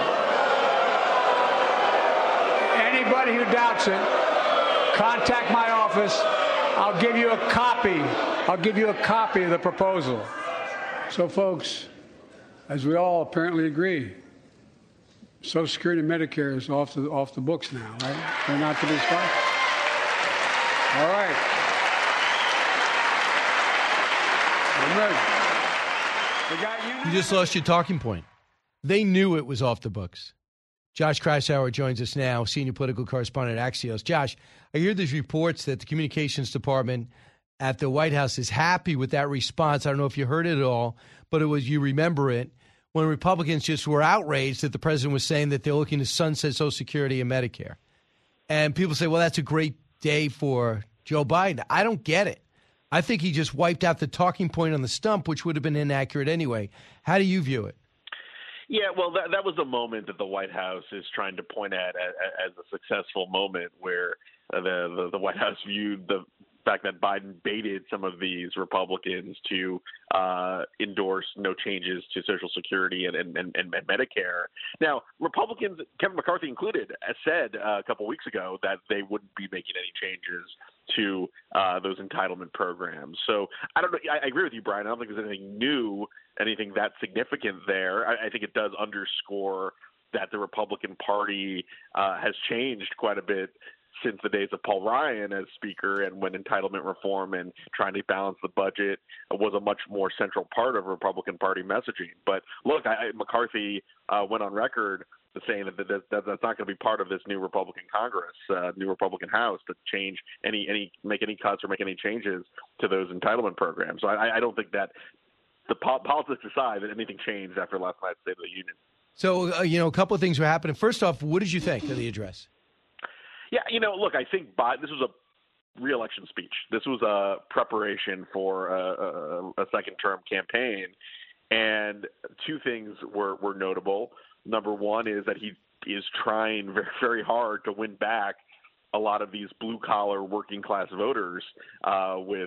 Anybody who doubts it, contact my office. I'll give you a copy. I'll give you a copy of the proposal. So, folks, as we all apparently agree, Social Security and Medicare is off the books now, right? They're not to be sponsored. All right. I'm ready. You just lost your talking point. They knew it was off the books. Josh Kraushaar joins us now, senior political correspondent at Axios. Josh, I hear these reports that the communications department at the White House is happy with that response. I don't know if you heard it at all, but you remember it, when Republicans just were outraged that the president was saying that they're looking to sunset Social Security and Medicare. And people say, well, that's a great day for Joe Biden. I don't get it. I think he just wiped out the talking point on the stump, which would have been inaccurate anyway. How do you view it? Yeah, well, that was a moment that the White House is trying to point at as a successful moment where the White House viewed the fact that Biden baited some of these Republicans to endorse no changes to Social Security and Medicare. Now, Republicans, Kevin McCarthy included, said a couple weeks ago that they wouldn't be making any changes to those entitlement programs. So I don't know. I agree with you, Brian. I don't think there's anything new, anything that significant there. I think it does underscore that the Republican Party has changed quite a bit since the days of Paul Ryan as Speaker, and when entitlement reform and trying to balance the budget was a much more central part of Republican Party messaging. But look, McCarthy went on record saying that that's not going to be part of this new Republican Congress, new Republican House, to change make any cuts or make any changes to those entitlement programs. So I don't think that the politics aside that anything changed after last night's State of the Union. So, a couple of things were happening. First off, what did you think of the address? Yeah, look, I think this was a re-election speech. This was a preparation for a second-term campaign. And two things were notable. Number one is that he is trying very, very hard to win back a lot of these blue-collar working-class voters with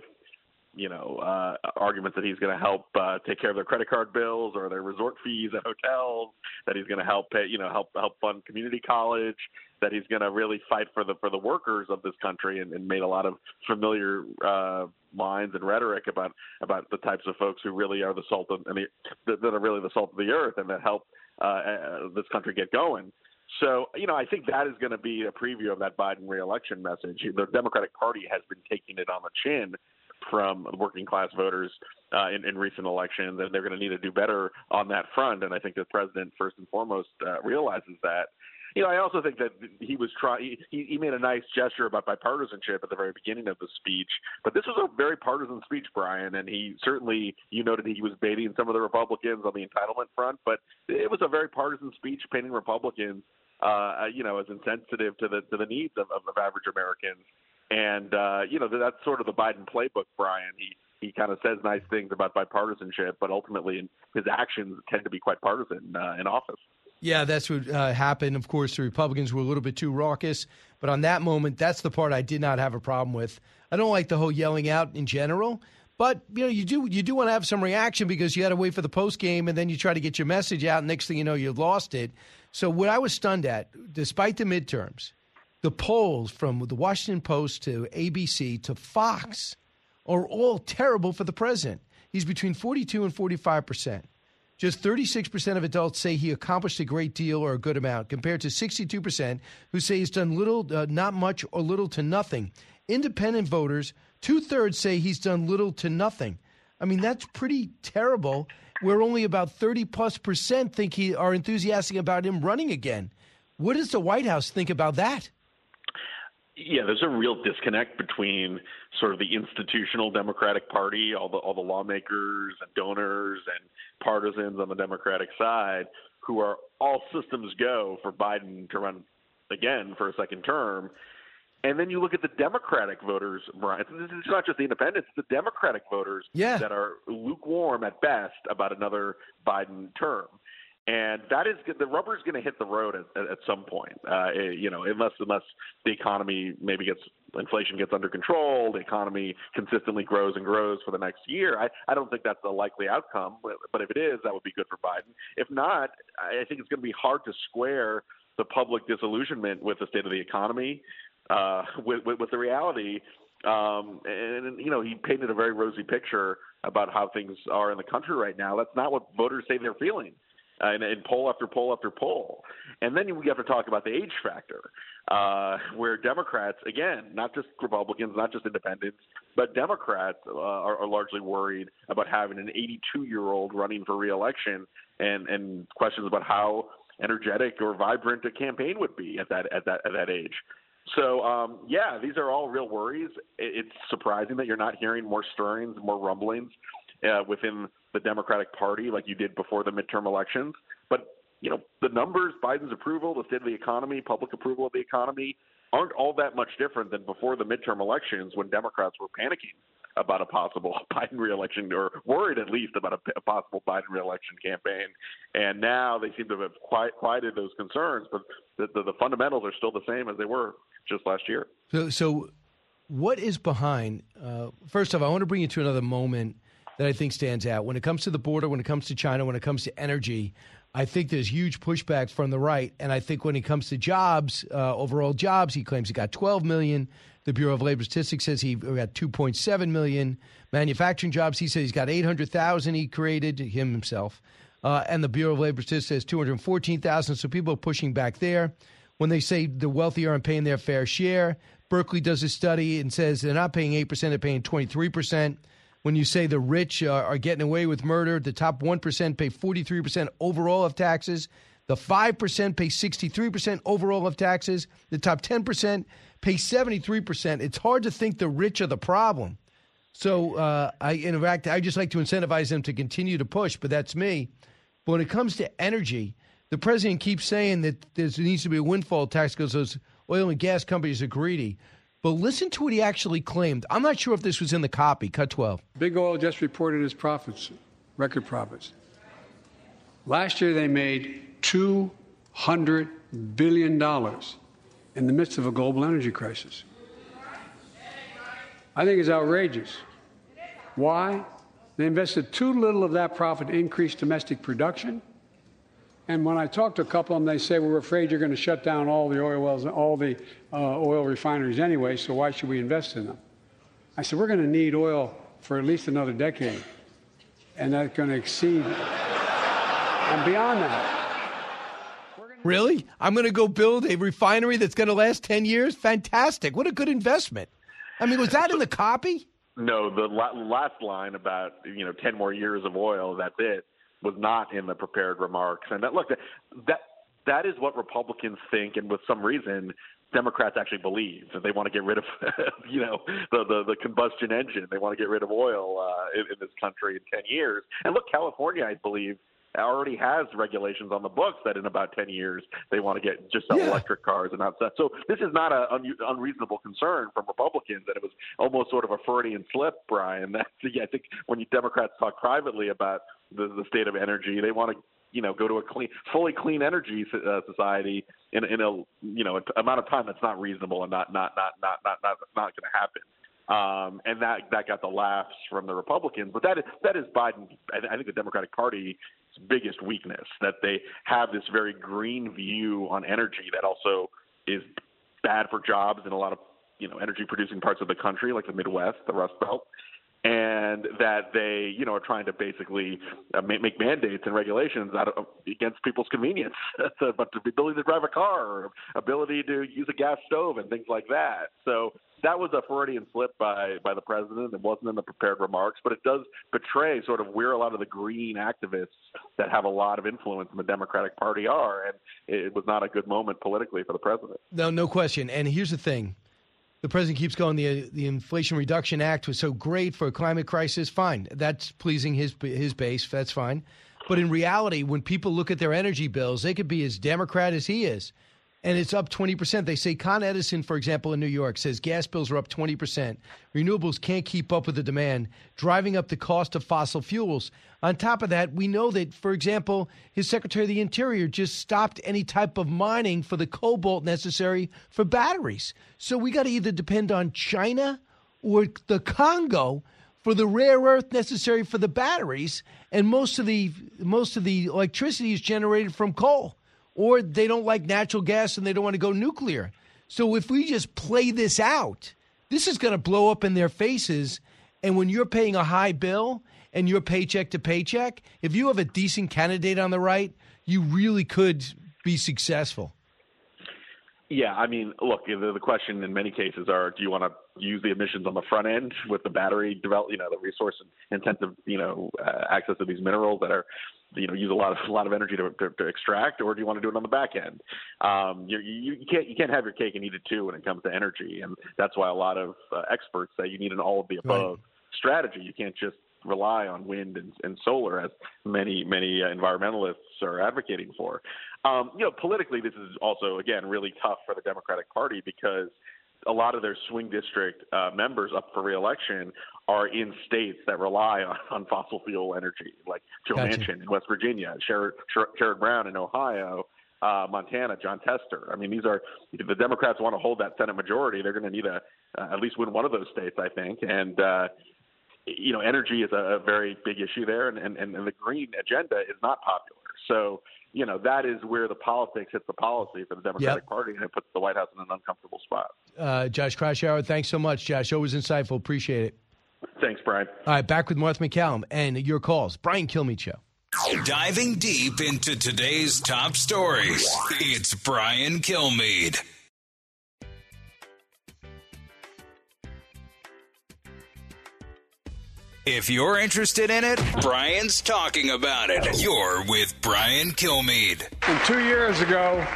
arguments that he's going to help take care of their credit card bills or their resort fees at hotels, that he's going to help pay, help fund community college, that he's going to really fight for the workers of this country, and made a lot of familiar lines and rhetoric about the types of folks who really are the salt of, that are really the salt of the earth and that help this country get going. So, I think that is going to be a preview of that Biden re-election message. The Democratic Party has been taking it on the chin from working class voters in recent elections, and they're going to need to do better on that front. And I think the president, first and foremost, realizes that. I also think that he was he made a nice gesture about bipartisanship at the very beginning of the speech, but this was a very partisan speech, Brian, and he certainly, noted he was baiting some of the Republicans on the entitlement front, but it was a very partisan speech painting Republicans, as insensitive to the needs of average Americans. And, that's sort of the Biden playbook, Brian. He kind of says nice things about bipartisanship, but ultimately his actions tend to be quite partisan in office. Yeah, that's what happened. Of course, the Republicans were a little bit too raucous. But on that moment, that's the part I did not have a problem with. I don't like the whole yelling out in general. But, you do want to have some reaction because you had to wait for the post game and then you try to get your message out. And next thing you know, you lost it. So what I was stunned at, despite the midterms, the polls from the Washington Post to ABC to Fox are all terrible for the president. He's between 42 and 45%. Just 36% of adults say he accomplished a great deal or a good amount, compared to 62% who say he's done little, not much, or little to nothing. Independent voters, 2/3 say he's done little to nothing. I mean, that's pretty terrible, where only about 30+% think are enthusiastic about him running again. What does the White House think about that? Yeah, there's a real disconnect between sort of the institutional Democratic Party, all the lawmakers and donors and partisans on the Democratic side, who are all systems go for Biden to run again for a second term. And then you look at the Democratic voters, Brian. It's not just the independents, it's the Democratic voters that are lukewarm at best about another Biden term. And that is the rubber's going to hit the road at some point, unless the economy inflation gets under control, the economy consistently grows and grows for the next year. I don't think that's a likely outcome, but if it is, that would be good for Biden. If not, I think it's going to be hard to square the public disillusionment with the state of the economy, with the reality. He painted a very rosy picture about how things are in the country right now. That's not what voters say they're feeling. In poll after poll after poll. And then we have to talk about the age factor, where Democrats, again, not just Republicans, not just independents, but Democrats are largely worried about having an 82-year-old running for re-election and questions about how energetic or vibrant a campaign would be at that age. So, these are all real worries. It's surprising that you're not hearing more stirrings, more rumblings within the Democratic Party like you did before the midterm elections. But, the numbers, Biden's approval, the state of the economy, public approval of the economy aren't all that much different than before the midterm elections when Democrats were panicking about a possible Biden reelection, or worried at least about a possible Biden reelection campaign. And now they seem to have quieted those concerns, but the fundamentals are still the same as they were just last year. So what is behind? First off, I want to bring you to another moment that I think stands out. When it comes to the border, when it comes to China, when it comes to energy, I think there's huge pushback from the right. And I think when it comes to jobs, overall jobs, he claims he got 12 million. The Bureau of Labor Statistics says he got 2.7 million. Manufacturing jobs, he says he's got 800,000 he created himself. And the Bureau of Labor Statistics says 214,000. So people are pushing back there. When they say the wealthy aren't paying their fair share, Berkeley does a study and says they're not paying 8%, they're paying 23%. When you say the rich are getting away with murder, the top 1% pay 43% overall of taxes. The 5% pay 63% overall of taxes. The top 10% pay 73%. It's hard to think the rich are the problem. So, in fact, I just like to incentivize them to continue to push, but that's me. But when it comes to energy, the president keeps saying that there needs to be a windfall tax because those oil and gas companies are greedy. But listen to what he actually claimed. I'm not sure if this was in the copy. Cut 12. Big Oil just reported its profits, record profits. Last year they made $200 billion in the midst of a global energy crisis. I think it's outrageous. Why? They invested too little of that profit to increase domestic production. And when I talk to a couple of them, they say, we're afraid you're going to shut down all the oil wells, all the oil refineries anyway, so why should we invest in them? I said, we're going to need oil for at least another decade, and that's going to exceed and beyond that. Really? I'm going to go build a refinery that's going to last 10 years? Fantastic. What a good investment. I mean, was that in the copy? No, the last line about 10 more years of oil, that's it, was not in the prepared remarks. And that is what Republicans think, and with some reason, Democrats actually believe that they want to get rid of, the combustion engine. They want to get rid of oil in this country in 10 years. And look, California, I believe, already has regulations on the books that in about 10 years they want to get just electric cars and not stuff. So this is not an unreasonable concern from Republicans, and it was almost sort of a Freudian slip, Brian. I think when you Democrats talk privately about the state of energy, they want to go to a fully clean energy society in an amount of time that's not reasonable and not going to happen. And that got the laughs from the Republicans. But that is Biden. I think the Democratic Party's biggest weakness, that they have this very green view on energy that also is bad for jobs in a lot of energy producing parts of the country, like the Midwest, the Rust Belt. And that they, are trying to basically make mandates and regulations against people's convenience, but the ability to drive a car, or ability to use a gas stove, and things like that. So that was a Freudian slip by the president. It wasn't in the prepared remarks, but it does betray sort of where a lot of the green activists that have a lot of influence in the Democratic Party are, and it was not a good moment politically for the president. No question. And here's the thing. The president keeps going, the Inflation Reduction Act was so great for a climate crisis. Fine. That's pleasing his base. That's fine. But in reality, when people look at their energy bills, they could be as Democrat as he is. And it's up 20%. They say Con Edison, for example, in New York, says gas bills are up 20%. Renewables can't keep up with the demand, driving up the cost of fossil fuels. On top of that, we know that, for example, his Secretary of the Interior just stopped any type of mining for the cobalt necessary for batteries. So we got to either depend on China or the Congo for the rare earth necessary for the batteries, and most of the electricity is generated from coal. Or they don't like natural gas and they don't want to go nuclear. So if we just play this out, this is going to blow up in their faces. And when you're paying a high bill and you're paycheck to paycheck, if you have a decent candidate on the right, you really could be successful. Yeah, I mean, look, the question in many cases are, do you want to use the emissions on the front end with the battery the resource intensive, access to these minerals that are, use a lot of energy to extract, or do you want to do it on the back end? You can't have your cake and eat it too when it comes to energy, and that's why a lot of experts say you need an all of the above strategy. You can't just rely on wind and solar, as many environmentalists are advocating for. Politically, this is also, again, really tough for the Democratic Party because a lot of their swing district members up for re-election are in states that rely on fossil fuel energy, like Joe Manchin in West Virginia, Sherrod Brown in Ohio, Montana, John Tester. I mean, these are, if the Democrats want to hold that Senate majority, they're going to need at least win one of those states, I think. And energy is a very big issue there, and the green agenda is not popular. So, that is where the politics hits the policy for the Democratic Party, and it puts the White House in an uncomfortable spot. Josh Kraushaar, thanks so much, Josh. Always insightful. Appreciate it. Thanks, Brian. All right, back with Martha MacCallum and your calls. Brian Kilmeade Show. Diving deep into today's top stories, it's Brian Kilmeade. If you're interested in it, Brian's talking about it. You're with Brian Kilmeade. And 2 years ago,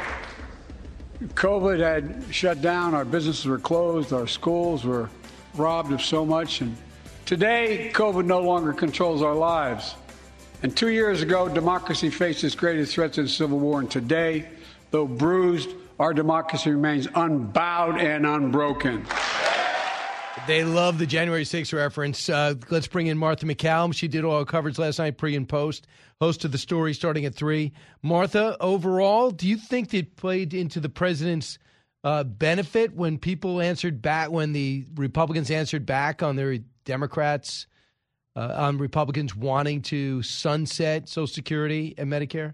COVID had shut down. Our businesses were closed. Our schools were robbed of so much. And today, COVID no longer controls our lives. And 2 years ago, democracy faced its greatest threats in the Civil War. And today, though bruised, our democracy remains unbowed and unbroken. They love the January 6th reference. Let's bring in Martha MacCallum. She did all our coverage last night, pre and post. Host of the story starting at 3. Martha, overall, do you think it played into the president's benefit when people answered back, when the Republicans answered back on their Democrats, on Republicans wanting to sunset Social Security and Medicare?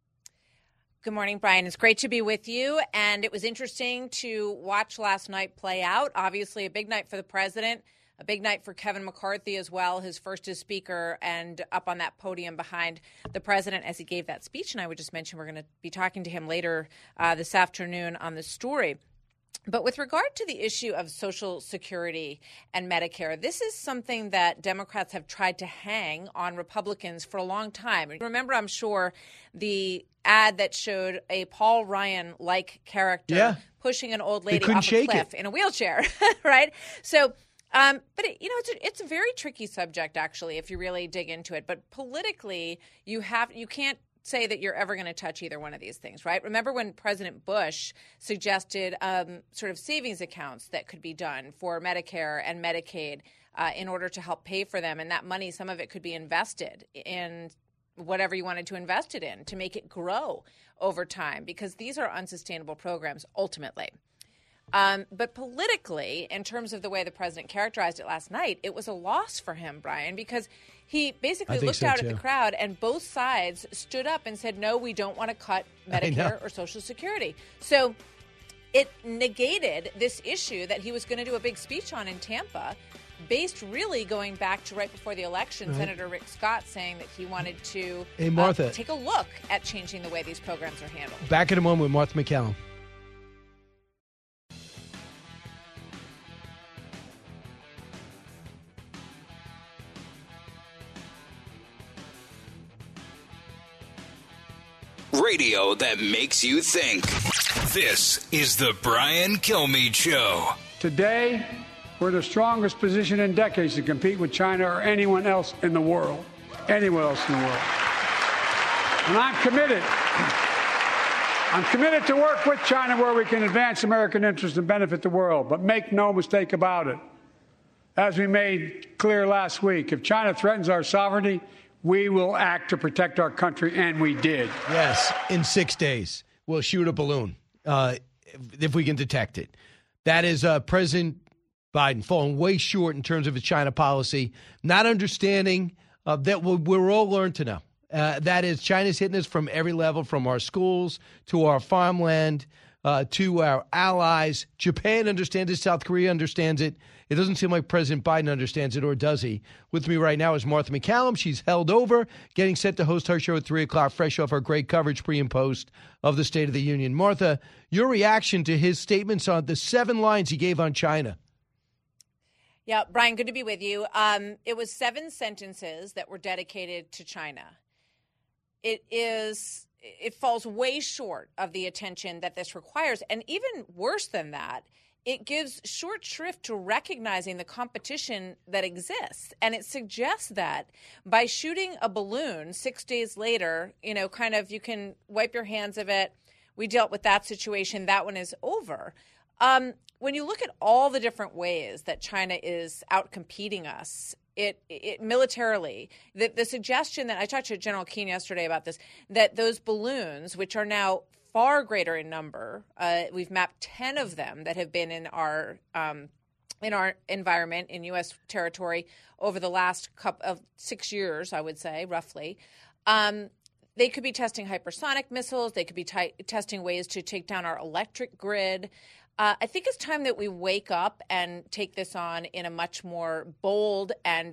Good morning, Brian. It's great to be with you. And it was interesting to watch last night play out. Obviously, a big night for the president, a big night for Kevin McCarthy as well, his first as speaker and up on that podium behind the president as he gave that speech. And I would just mention we're going to be talking to him later this afternoon on the story. But with regard to the issue of Social Security and Medicare, this is something that Democrats have tried to hang on Republicans for a long time. Remember, I'm sure, the ad that showed a Paul Ryan-like character pushing an old lady off a cliff in a wheelchair, right? So, but it's a very tricky subject, actually, if you really dig into it. But politically, you can't say that you're ever going to touch either one of these things, right? Remember when President Bush suggested sort of savings accounts that could be done for Medicare and Medicaid in order to help pay for them, and that money, some of it could be invested in whatever you wanted to invest it in to make it grow over time, because these are unsustainable programs ultimately. But politically, in terms of the way the president characterized it last night, it was a loss for him, Brian, because he basically looked out at the crowd and both sides stood up and said, no, we don't want to cut Medicare or Social Security. So it negated this issue that he was going to do a big speech on in Tampa, based really going back to right before the election, Senator Rick Scott saying that he wanted to take a look at changing the way these programs are handled. Back in a moment with Martha MacCallum. Radio that makes you think. This is the Brian Kilmeade Show. Today, we're in the strongest position in decades to compete with China or anyone else in the world. Anyone else in the world. And I'm committed. I'm committed to work with China where we can advance American interests and benefit the world. But make no mistake about it. As we made clear last week, if China threatens our sovereignty, we will act to protect our country, and we did. Yes, in 6 days, we'll shoot a balloon if we can detect it. That is President Biden falling way short in terms of his China policy, not understanding that we're all learned to know. That is, China's hitting us from every level, from our schools to our farmland to our allies. Japan understands it. South Korea understands it. It doesn't seem like President Biden understands it, or does he? With me right now is Martha MacCallum. She's held over, getting set to host our show at 3 o'clock, fresh off our great coverage pre and post of the State of the Union. Martha, your reaction to his statements on the 7 lines he gave on China. Yeah, Brian, good to be with you. It was 7 sentences that were dedicated to China. It falls way short of the attention that this requires. And even worse than that, it gives short shrift to recognizing the competition that exists. And it suggests that by shooting a balloon 6 days later, you can wipe your hands of it. We dealt with that situation. That one is over. When you look at all the different ways that China is outcompeting us, it militarily, the suggestion that I talked to General Keane yesterday about this, that those balloons, which are now far greater in number, we've mapped 10 of them that have been in our environment in U.S. territory over the last 6 years, I would say, roughly. They could be testing hypersonic missiles. They could be testing ways to take down our electric grid. I think it's time that we wake up and take this on in a much more bold and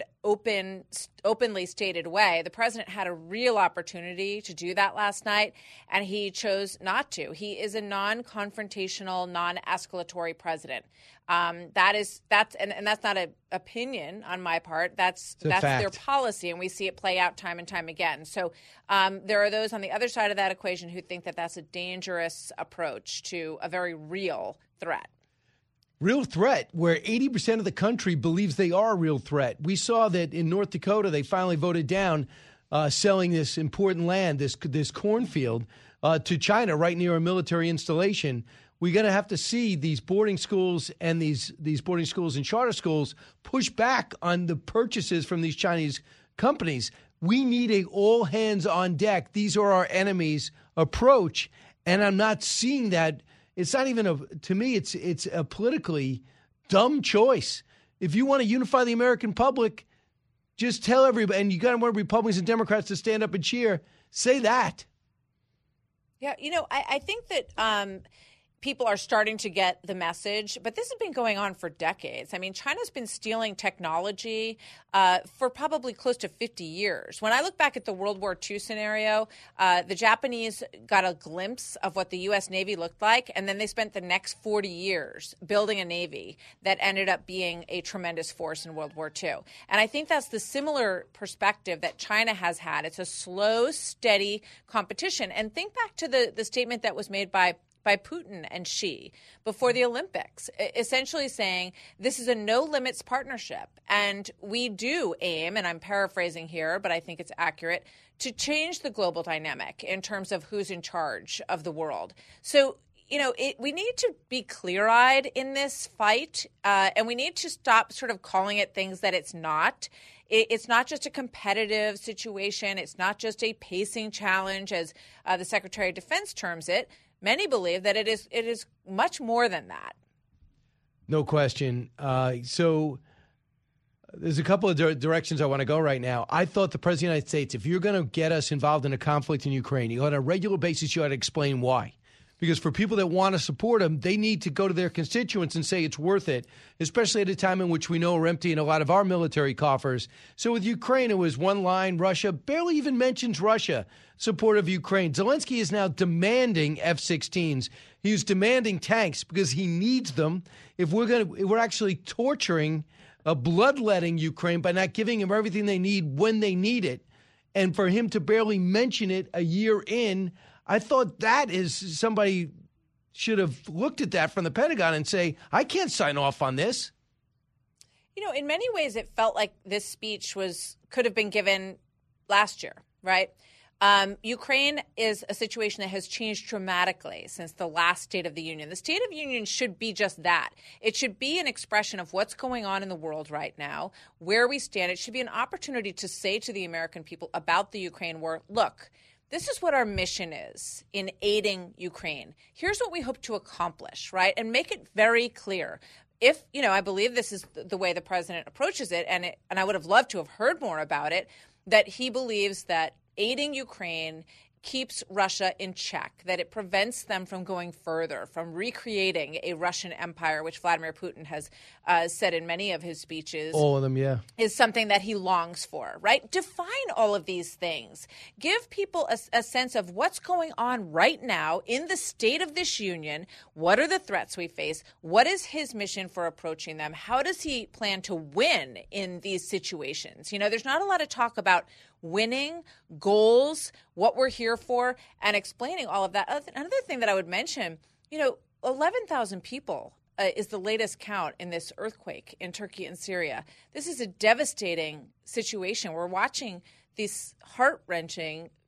openly stated way. The president had a real opportunity to do that last night, and he chose not to. He is a non-confrontational, non-escalatory president. That's not an opinion on my part. That's their policy, and we see it play out time and time again. So there are those on the other side of that equation who think that that's a dangerous approach to a very real threat. Real threat, where 80% of the country believes they are a real threat. We saw that in North Dakota, they finally voted down selling this important land, this cornfield, to China right near a military installation. We're going to have to see these boarding schools and these boarding schools and charter schools push back on the purchases from these Chinese companies. We need a all hands on deck. These are our enemies approach, and I'm not seeing that. It's not even to me, it's a politically dumb choice. If you want to unify the American public, just tell everybody, and you got to want Republicans and Democrats to stand up and cheer. Say that. Yeah, I think that people are starting to get the message, but this has been going on for decades. I mean, China's been stealing technology for probably close to 50 years. When I look back at the World War II scenario, the Japanese got a glimpse of what the U.S. Navy looked like, and then they spent the next 40 years building a Navy that ended up being a tremendous force in World War II. And I think that's the similar perspective that China has had. It's a slow, steady competition. And think back to the statement that was made by Putin and Xi before the Olympics, essentially saying this is a no-limits partnership. And we do aim, and I'm paraphrasing here, but I think it's accurate, to change the global dynamic in terms of who's in charge of the world. So, we need to be clear-eyed in this fight, and we need to stop sort of calling it things that it's not. It's not just a competitive situation. It's not just a pacing challenge, as the Secretary of Defense terms it. Many believe that it is much more than that. No question. So there's a couple of directions I want to go right now. I thought the President of the United States, if you're going to get us involved in a conflict in Ukraine, on a regular basis, you ought to explain why. Because for people that want to support them, they need to go to their constituents and say it's worth it, especially at a time in which we know we're emptying a lot of our military coffers. So with Ukraine, it was one line. Russia barely even mentions Russia, support of Ukraine. Zelensky is now demanding F-16s. He's demanding tanks because he needs them. If we're actually torturing, bloodletting Ukraine by not giving them everything they need when they need it. And for him to barely mention it a year in, I thought that is somebody should have looked at that from the Pentagon and say, I can't sign off on this. In many ways, it felt like this speech could have been given last year, right? Ukraine is a situation that has changed dramatically since the last State of the Union. The State of the Union should be just that. It should be an expression of what's going on in the world right now, where we stand. It should be an opportunity to say to the American people about the Ukraine war, look, this is what our mission is in aiding Ukraine. Here's what we hope to accomplish, right? And make it very clear. If, I believe this is the way the president approaches it, and I would have loved to have heard more about it, that he believes that aiding Ukraine keeps Russia in check, that it prevents them from going further, from recreating a Russian empire, which Vladimir Putin has said in many of his speeches. All of them, yeah. Is something that he longs for, right? Define all of these things. Give people a sense of what's going on right now in the state of this union. What are the threats we face? What is his mission for approaching them? How does he plan to win in these situations? There's not a lot of talk about winning, goals, what we're here for, and explaining all of that. Another thing that I would mention, 11,000 people is the latest count in this earthquake in Turkey and Syria. This is a devastating situation. We're watching these heart-wrenching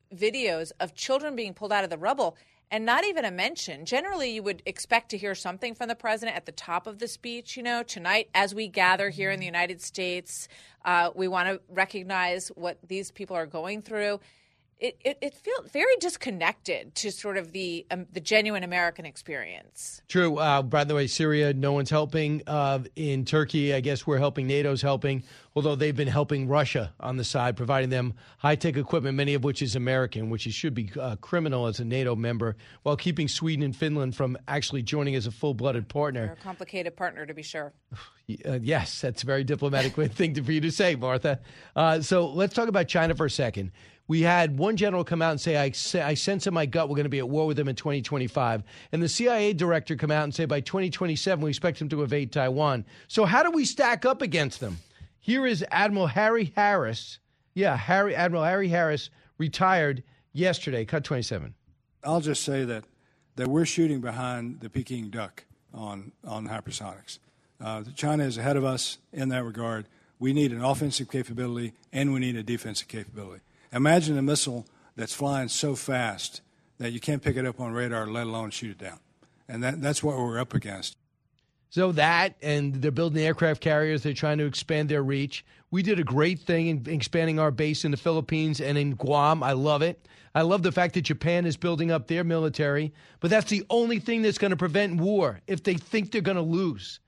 videos of children being pulled out of the rubble and not even a mention. Generally, you would expect to hear something from the president at the top of the speech. You know, tonight, as we gather here in the United States, we want to recognize what these people are going through. It feels very disconnected to sort of the genuine American experience. True. By the way, Syria, no one's helping. In Turkey, I guess we're helping. NATO's helping, although they've been helping Russia on the side, providing them high-tech equipment, many of which is American, which should be criminal as a NATO member, while keeping Sweden and Finland from actually joining as a full-blooded partner. They're a complicated partner, to be sure. Yes, that's a very diplomatic thing for you to say, Martha. So let's talk about China for a second. We had one general come out and say, I sense in my gut we're going to be at war with them in 2025. And the CIA director come out and say by 2027 we expect them to invade Taiwan. So how do we stack up against them? Here is Admiral Harry Harris. Admiral Harry Harris retired yesterday. Cut 27. I'll just say that we're shooting behind the Peking duck on hypersonics. China is ahead of us in that regard. We need an offensive capability and we need a defensive capability. Imagine a missile that's flying so fast that you can't pick it up on radar, let alone shoot it down. And that's what we're up against. So that, and they're building aircraft carriers. They're trying to expand their reach. We did a great thing in expanding our base in the Philippines and in Guam. I love it. I love the fact that Japan is building up their military. But that's the only thing that's going to prevent war if they think they're going to lose.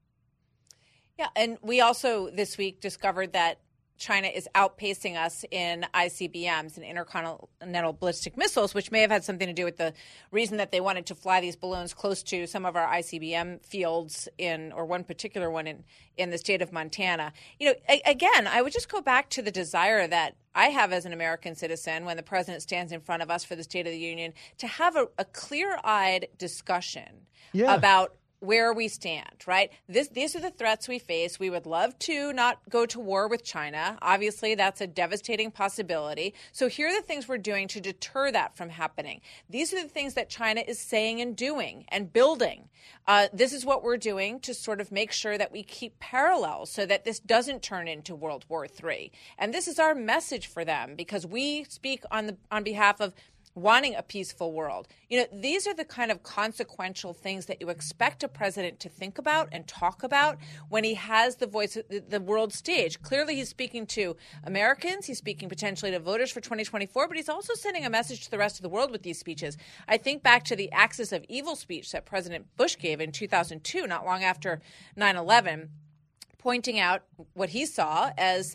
Yeah, and we also this week discovered that China is outpacing us in ICBMs and intercontinental ballistic missiles, which may have had something to do with the reason that they wanted to fly these balloons close to some of our ICBM fields or one particular one in the state of Montana. You know, again, I would just go back to the desire that I have as an American citizen when the president stands in front of us for the State of the Union to have a clear-eyed discussion about where we stand, right? These are the threats we face. We would love to not go to war with China. Obviously, that's a devastating possibility. So here are the things we're doing to deter that from happening. These are the things that China is saying and doing and building. This is what we're doing to sort of make sure that we keep parallel so that this doesn't turn into World War III. And this is our message for them because we speak on behalf of wanting a peaceful world. You know, these are the kind of consequential things that you expect a president to think about and talk about when he has the voice of the world stage. Clearly, he's speaking to Americans. He's speaking potentially to voters for 2024, but he's also sending a message to the rest of the world with these speeches. I think back to the Axis of Evil speech that President Bush gave in 2002, not long after 9/11, pointing out what he saw as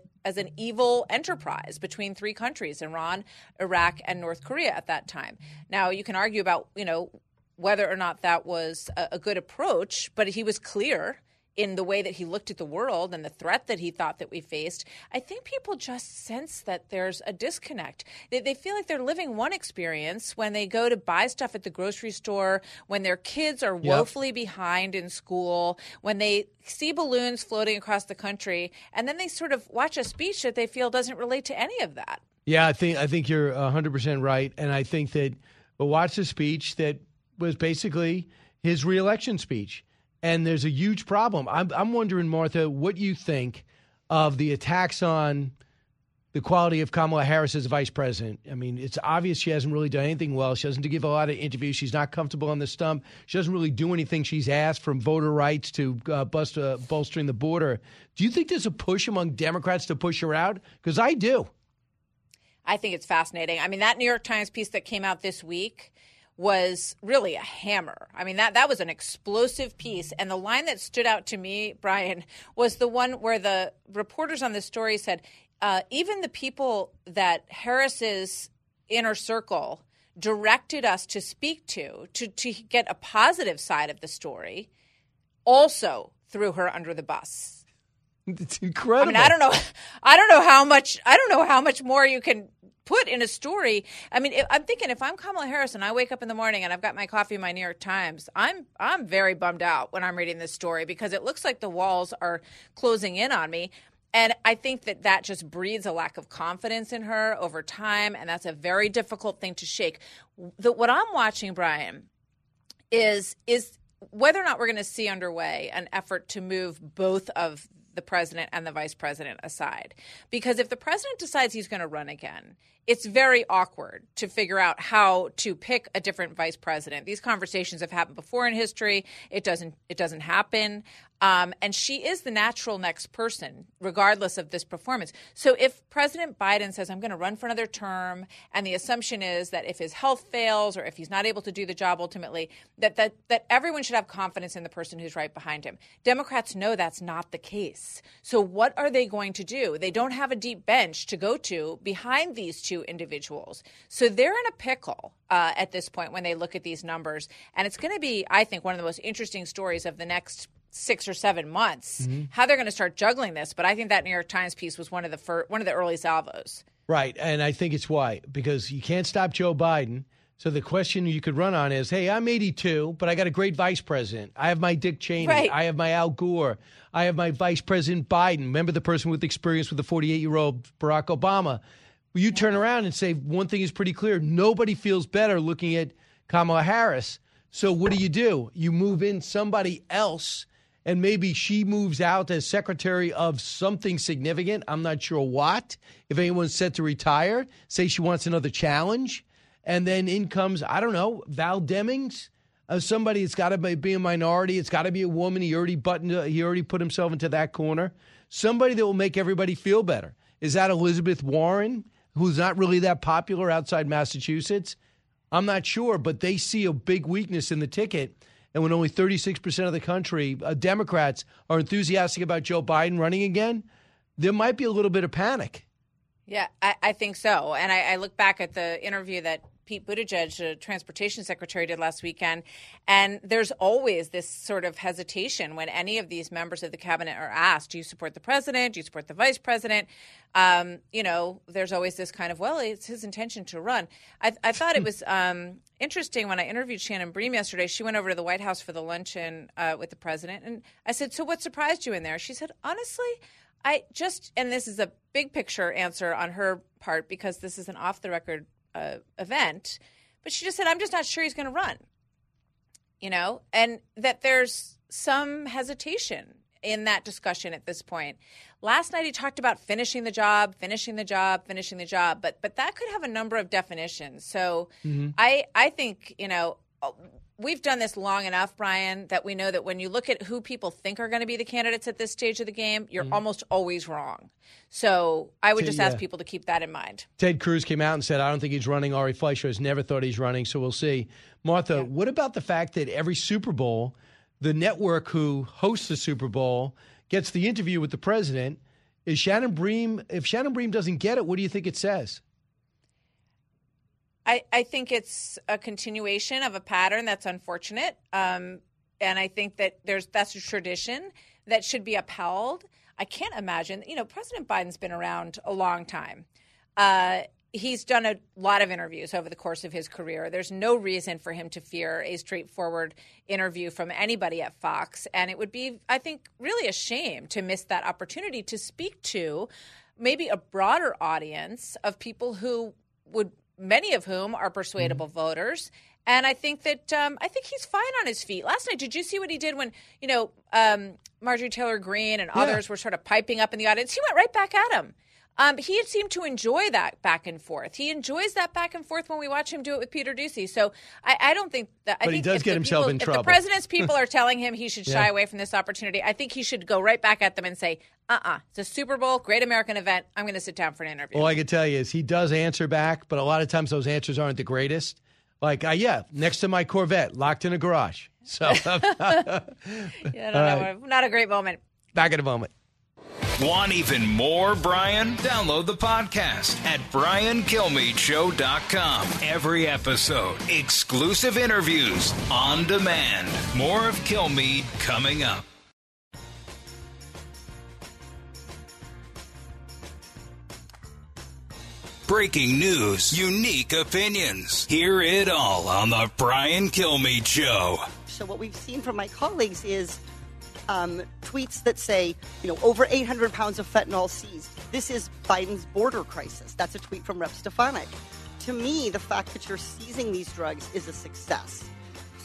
an evil enterprise between three countries, Iran, Iraq, and North Korea at that time. Now, you can argue about, whether or not that was a good approach, but he was clear in the way that he looked at the world and the threat that he thought that we faced. I think people just sense that there's a disconnect. They feel like they're living one experience when they go to buy stuff at the grocery store, when their kids are woefully behind in school, when they see balloons floating across the country, and then they sort of watch a speech that they feel doesn't relate to any of that. Yeah, I think you're 100% right. And I think that we'll watch the speech that was basically his reelection speech. And there's a huge problem. I'm wondering, Martha, what you think of the attacks on the quality of Kamala Harris as vice president. I mean, it's obvious she hasn't really done anything well. She doesn't give a lot of interviews. She's not comfortable on the stump. She doesn't really do anything she's asked, from voter rights to bolstering the border. Do you think there's a push among Democrats to push her out? Because I do. I think it's fascinating. I mean, that New York Times piece that came out this week was really a hammer. I mean, that was an explosive piece. And the line that stood out to me, Brian, was the one where the reporters on the story said, even the people that Harris's inner circle directed us to speak to get a positive side of the story also threw her under the bus. It's incredible. I mean, I don't know how much more you can put in a story. I mean, I'm thinking if I'm Kamala Harris and I wake up in the morning and I've got my coffee in my New York Times, I'm very bummed out when I'm reading this story because it looks like the walls are closing in on me. And I think that just breeds a lack of confidence in her over time, and that's a very difficult thing to shake. What I'm watching, Brian, is whether or not we're going to see underway an effort to move both of the president and the vice president aside. Because if the president decides he's going to run again, it's very awkward to figure out how to pick a different vice president. These conversations have happened before in history. It doesn't happen. And she is the natural next person, regardless of this performance. So if President Biden says, I'm going to run for another term, and the assumption is that if his health fails or if he's not able to do the job ultimately, that everyone should have confidence in the person who's right behind him. Democrats know that's not the case. So what are they going to do? They don't have a deep bench to go to behind these two individuals. So they're in a pickle at this point when they look at these numbers. And it's going to be, I think, one of the most interesting stories of the next 6 or 7 months, how they're going to start juggling this. But I think that New York Times piece was one of the early salvos. Right. And I think it's why, because you can't stop Joe Biden. So the question you could run on is, hey, I'm 82, but I got a great vice president. I have my Dick Cheney. Right. I have my Al Gore. I have my Vice President Biden. Remember the person with experience with the 48-year-old Barack Obama. Well, you turn around and say one thing is pretty clear. Nobody feels better looking at Kamala Harris. So what do? You move in somebody else, and maybe she moves out as secretary of something significant. I'm not sure what. If anyone's set to retire, say she wants another challenge. And then in comes, I don't know, Val Demings, somebody that's got to be a minority. It's got to be a woman. He already put himself into that corner. Somebody that will make everybody feel better. Is that Elizabeth Warren, who's not really that popular outside Massachusetts? I'm not sure, but they see a big weakness in the ticket. And when only 36% of the country, Democrats, are enthusiastic about Joe Biden running again, there might be a little bit of panic. Yeah, I think so. And I look back at the interview that Pete Buttigieg, the transportation secretary, did last weekend, and there's always this sort of hesitation when any of these members of the cabinet are asked, do you support the president? Do you support the vice president? There's always this kind of, well, it's his intention to run. I thought it was interesting when I interviewed Shannon Bream yesterday. She went over to the White House for the luncheon with the president, and I said, so what surprised you in there? She said, honestly, and this is a big picture answer on her part because this is an off-the-record event, but she just said, I'm just not sure he's going to run, and that there's some hesitation in that discussion at this point. Last night he talked about finishing the job, but that could have a number of definitions. So I think, we've done this long enough, Brian, that we know that when you look at who people think are going to be the candidates at this stage of the game, you're almost always wrong. So I would just ask people to keep that in mind. Ted Cruz came out and said, I don't think he's running. Ari Fleischer has never thought he's running, so we'll see. Martha, what about the fact that every Super Bowl, the network who hosts the Super Bowl gets the interview with the president? Is Shannon Bream, if Shannon Bream doesn't get it, what do you think it says? I think it's a continuation of a pattern that's unfortunate. And I think that that's a tradition that should be upheld. I can't imagine, President Biden's been around a long time. He's done a lot of interviews over the course of his career. There's no reason for him to fear a straightforward interview from anybody at Fox. And it would be, I think, really a shame to miss that opportunity to speak to maybe a broader audience of people who many of whom are persuadable voters. And I think that he's fine on his feet. Last night, did you see what he did when, Marjorie Taylor Greene and others were sort of piping up in the audience? He went right back at him. He had seemed to enjoy that back and forth. He enjoys that back and forth when we watch him do it with Peter Doocy. So I don't think that. But he does get himself in trouble. If the president's people are telling him he should shy away from this opportunity, I think he should go right back at them and say, it's a Super Bowl, great American event. I'm going to sit down for an interview. All I can tell you is he does answer back, but a lot of times those answers aren't the greatest. Like, next to my Corvette, locked in a garage. So, not a great moment. Back in a moment. Want even more Brian? Download the podcast at BrianKilmeadshow.com. Every episode, exclusive interviews on demand. More of Kilmeade coming up. Breaking news, unique opinions. Hear it all on the Brian Kilmeade Show. So what we've seen from my colleagues is tweets that say, over 800 pounds of fentanyl seized. This is Biden's border crisis. That's a tweet from Rep. Stefanik. To me, the fact that you're seizing these drugs is a success.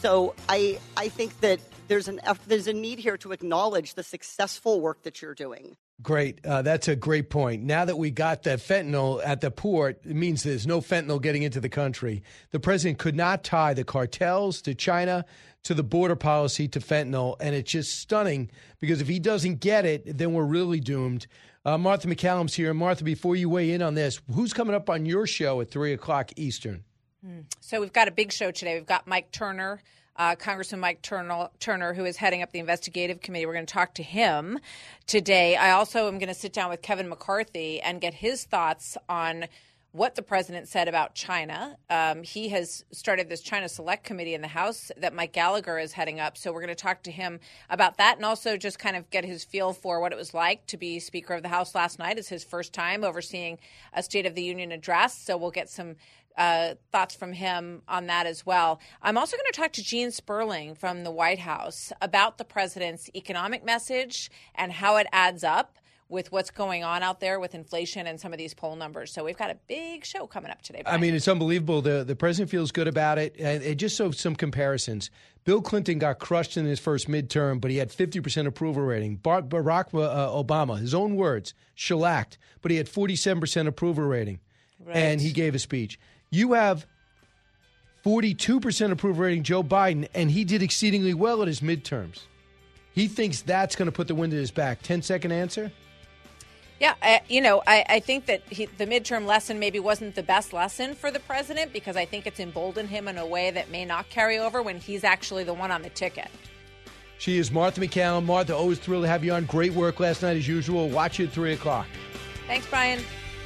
So I think that there's a need here to acknowledge the successful work that you're doing. Great. That's a great point. Now that we got the fentanyl at the port, it means there's no fentanyl getting into the country. The president could not tie the cartels to China, to the border policy, to fentanyl, and it's just stunning because if he doesn't get it, then we're really doomed. Martha MacCallum's here. Martha, before you weigh in on this, who's coming up on your show at 3 o'clock Eastern? So we've got a big show today. We've got Mike Turner, Congressman Mike Turner, who is heading up the investigative committee. We're going to talk to him today. I also am going to sit down with Kevin McCarthy and get his thoughts on what the president said about China. He has started this China Select Committee in the House that Mike Gallagher is heading up. So we're going to talk to him about that and also just kind of get his feel for what it was like to be Speaker of the House last night. It's his first time overseeing a State of the Union address. So we'll get some thoughts from him on that as well. I'm also going to talk to Gene Sperling from the White House about the president's economic message and how it adds up with what's going on out there with inflation and some of these poll numbers. So we've got a big show coming up today, Brian. I mean, it's unbelievable. The president feels good about it. And just so some comparisons, Bill Clinton got crushed in his first midterm, but he had 50% approval rating. Barack Obama, his own words, shellacked, but he had 47% approval rating. Right. And he gave a speech. You have 42% approval rating Joe Biden, and he did exceedingly well at his midterms. He thinks that's going to put the wind at his back. 10-second answer? Yeah, I think that the midterm lesson maybe wasn't the best lesson for the president because I think it's emboldened him in a way that may not carry over when he's actually the one on the ticket. She is Martha MacCallum. Martha, always thrilled to have you on. Great work last night as usual. Watch you at 3 o'clock. Thanks, Brian.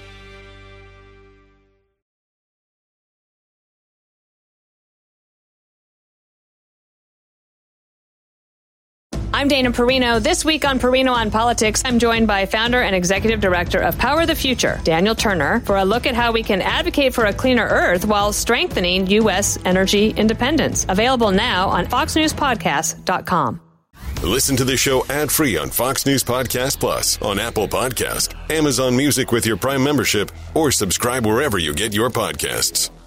I'm Dana Perino. This week on Perino on Politics, I'm joined by founder and executive director of Power the Future, Daniel Turner, for a look at how we can advocate for a cleaner Earth while strengthening U.S. energy independence. Available now on FoxNewsPodcast.com. Listen to the show ad-free on Fox News Podcast Plus, on Apple Podcast, Amazon Music with your Prime membership, or subscribe wherever you get your podcasts.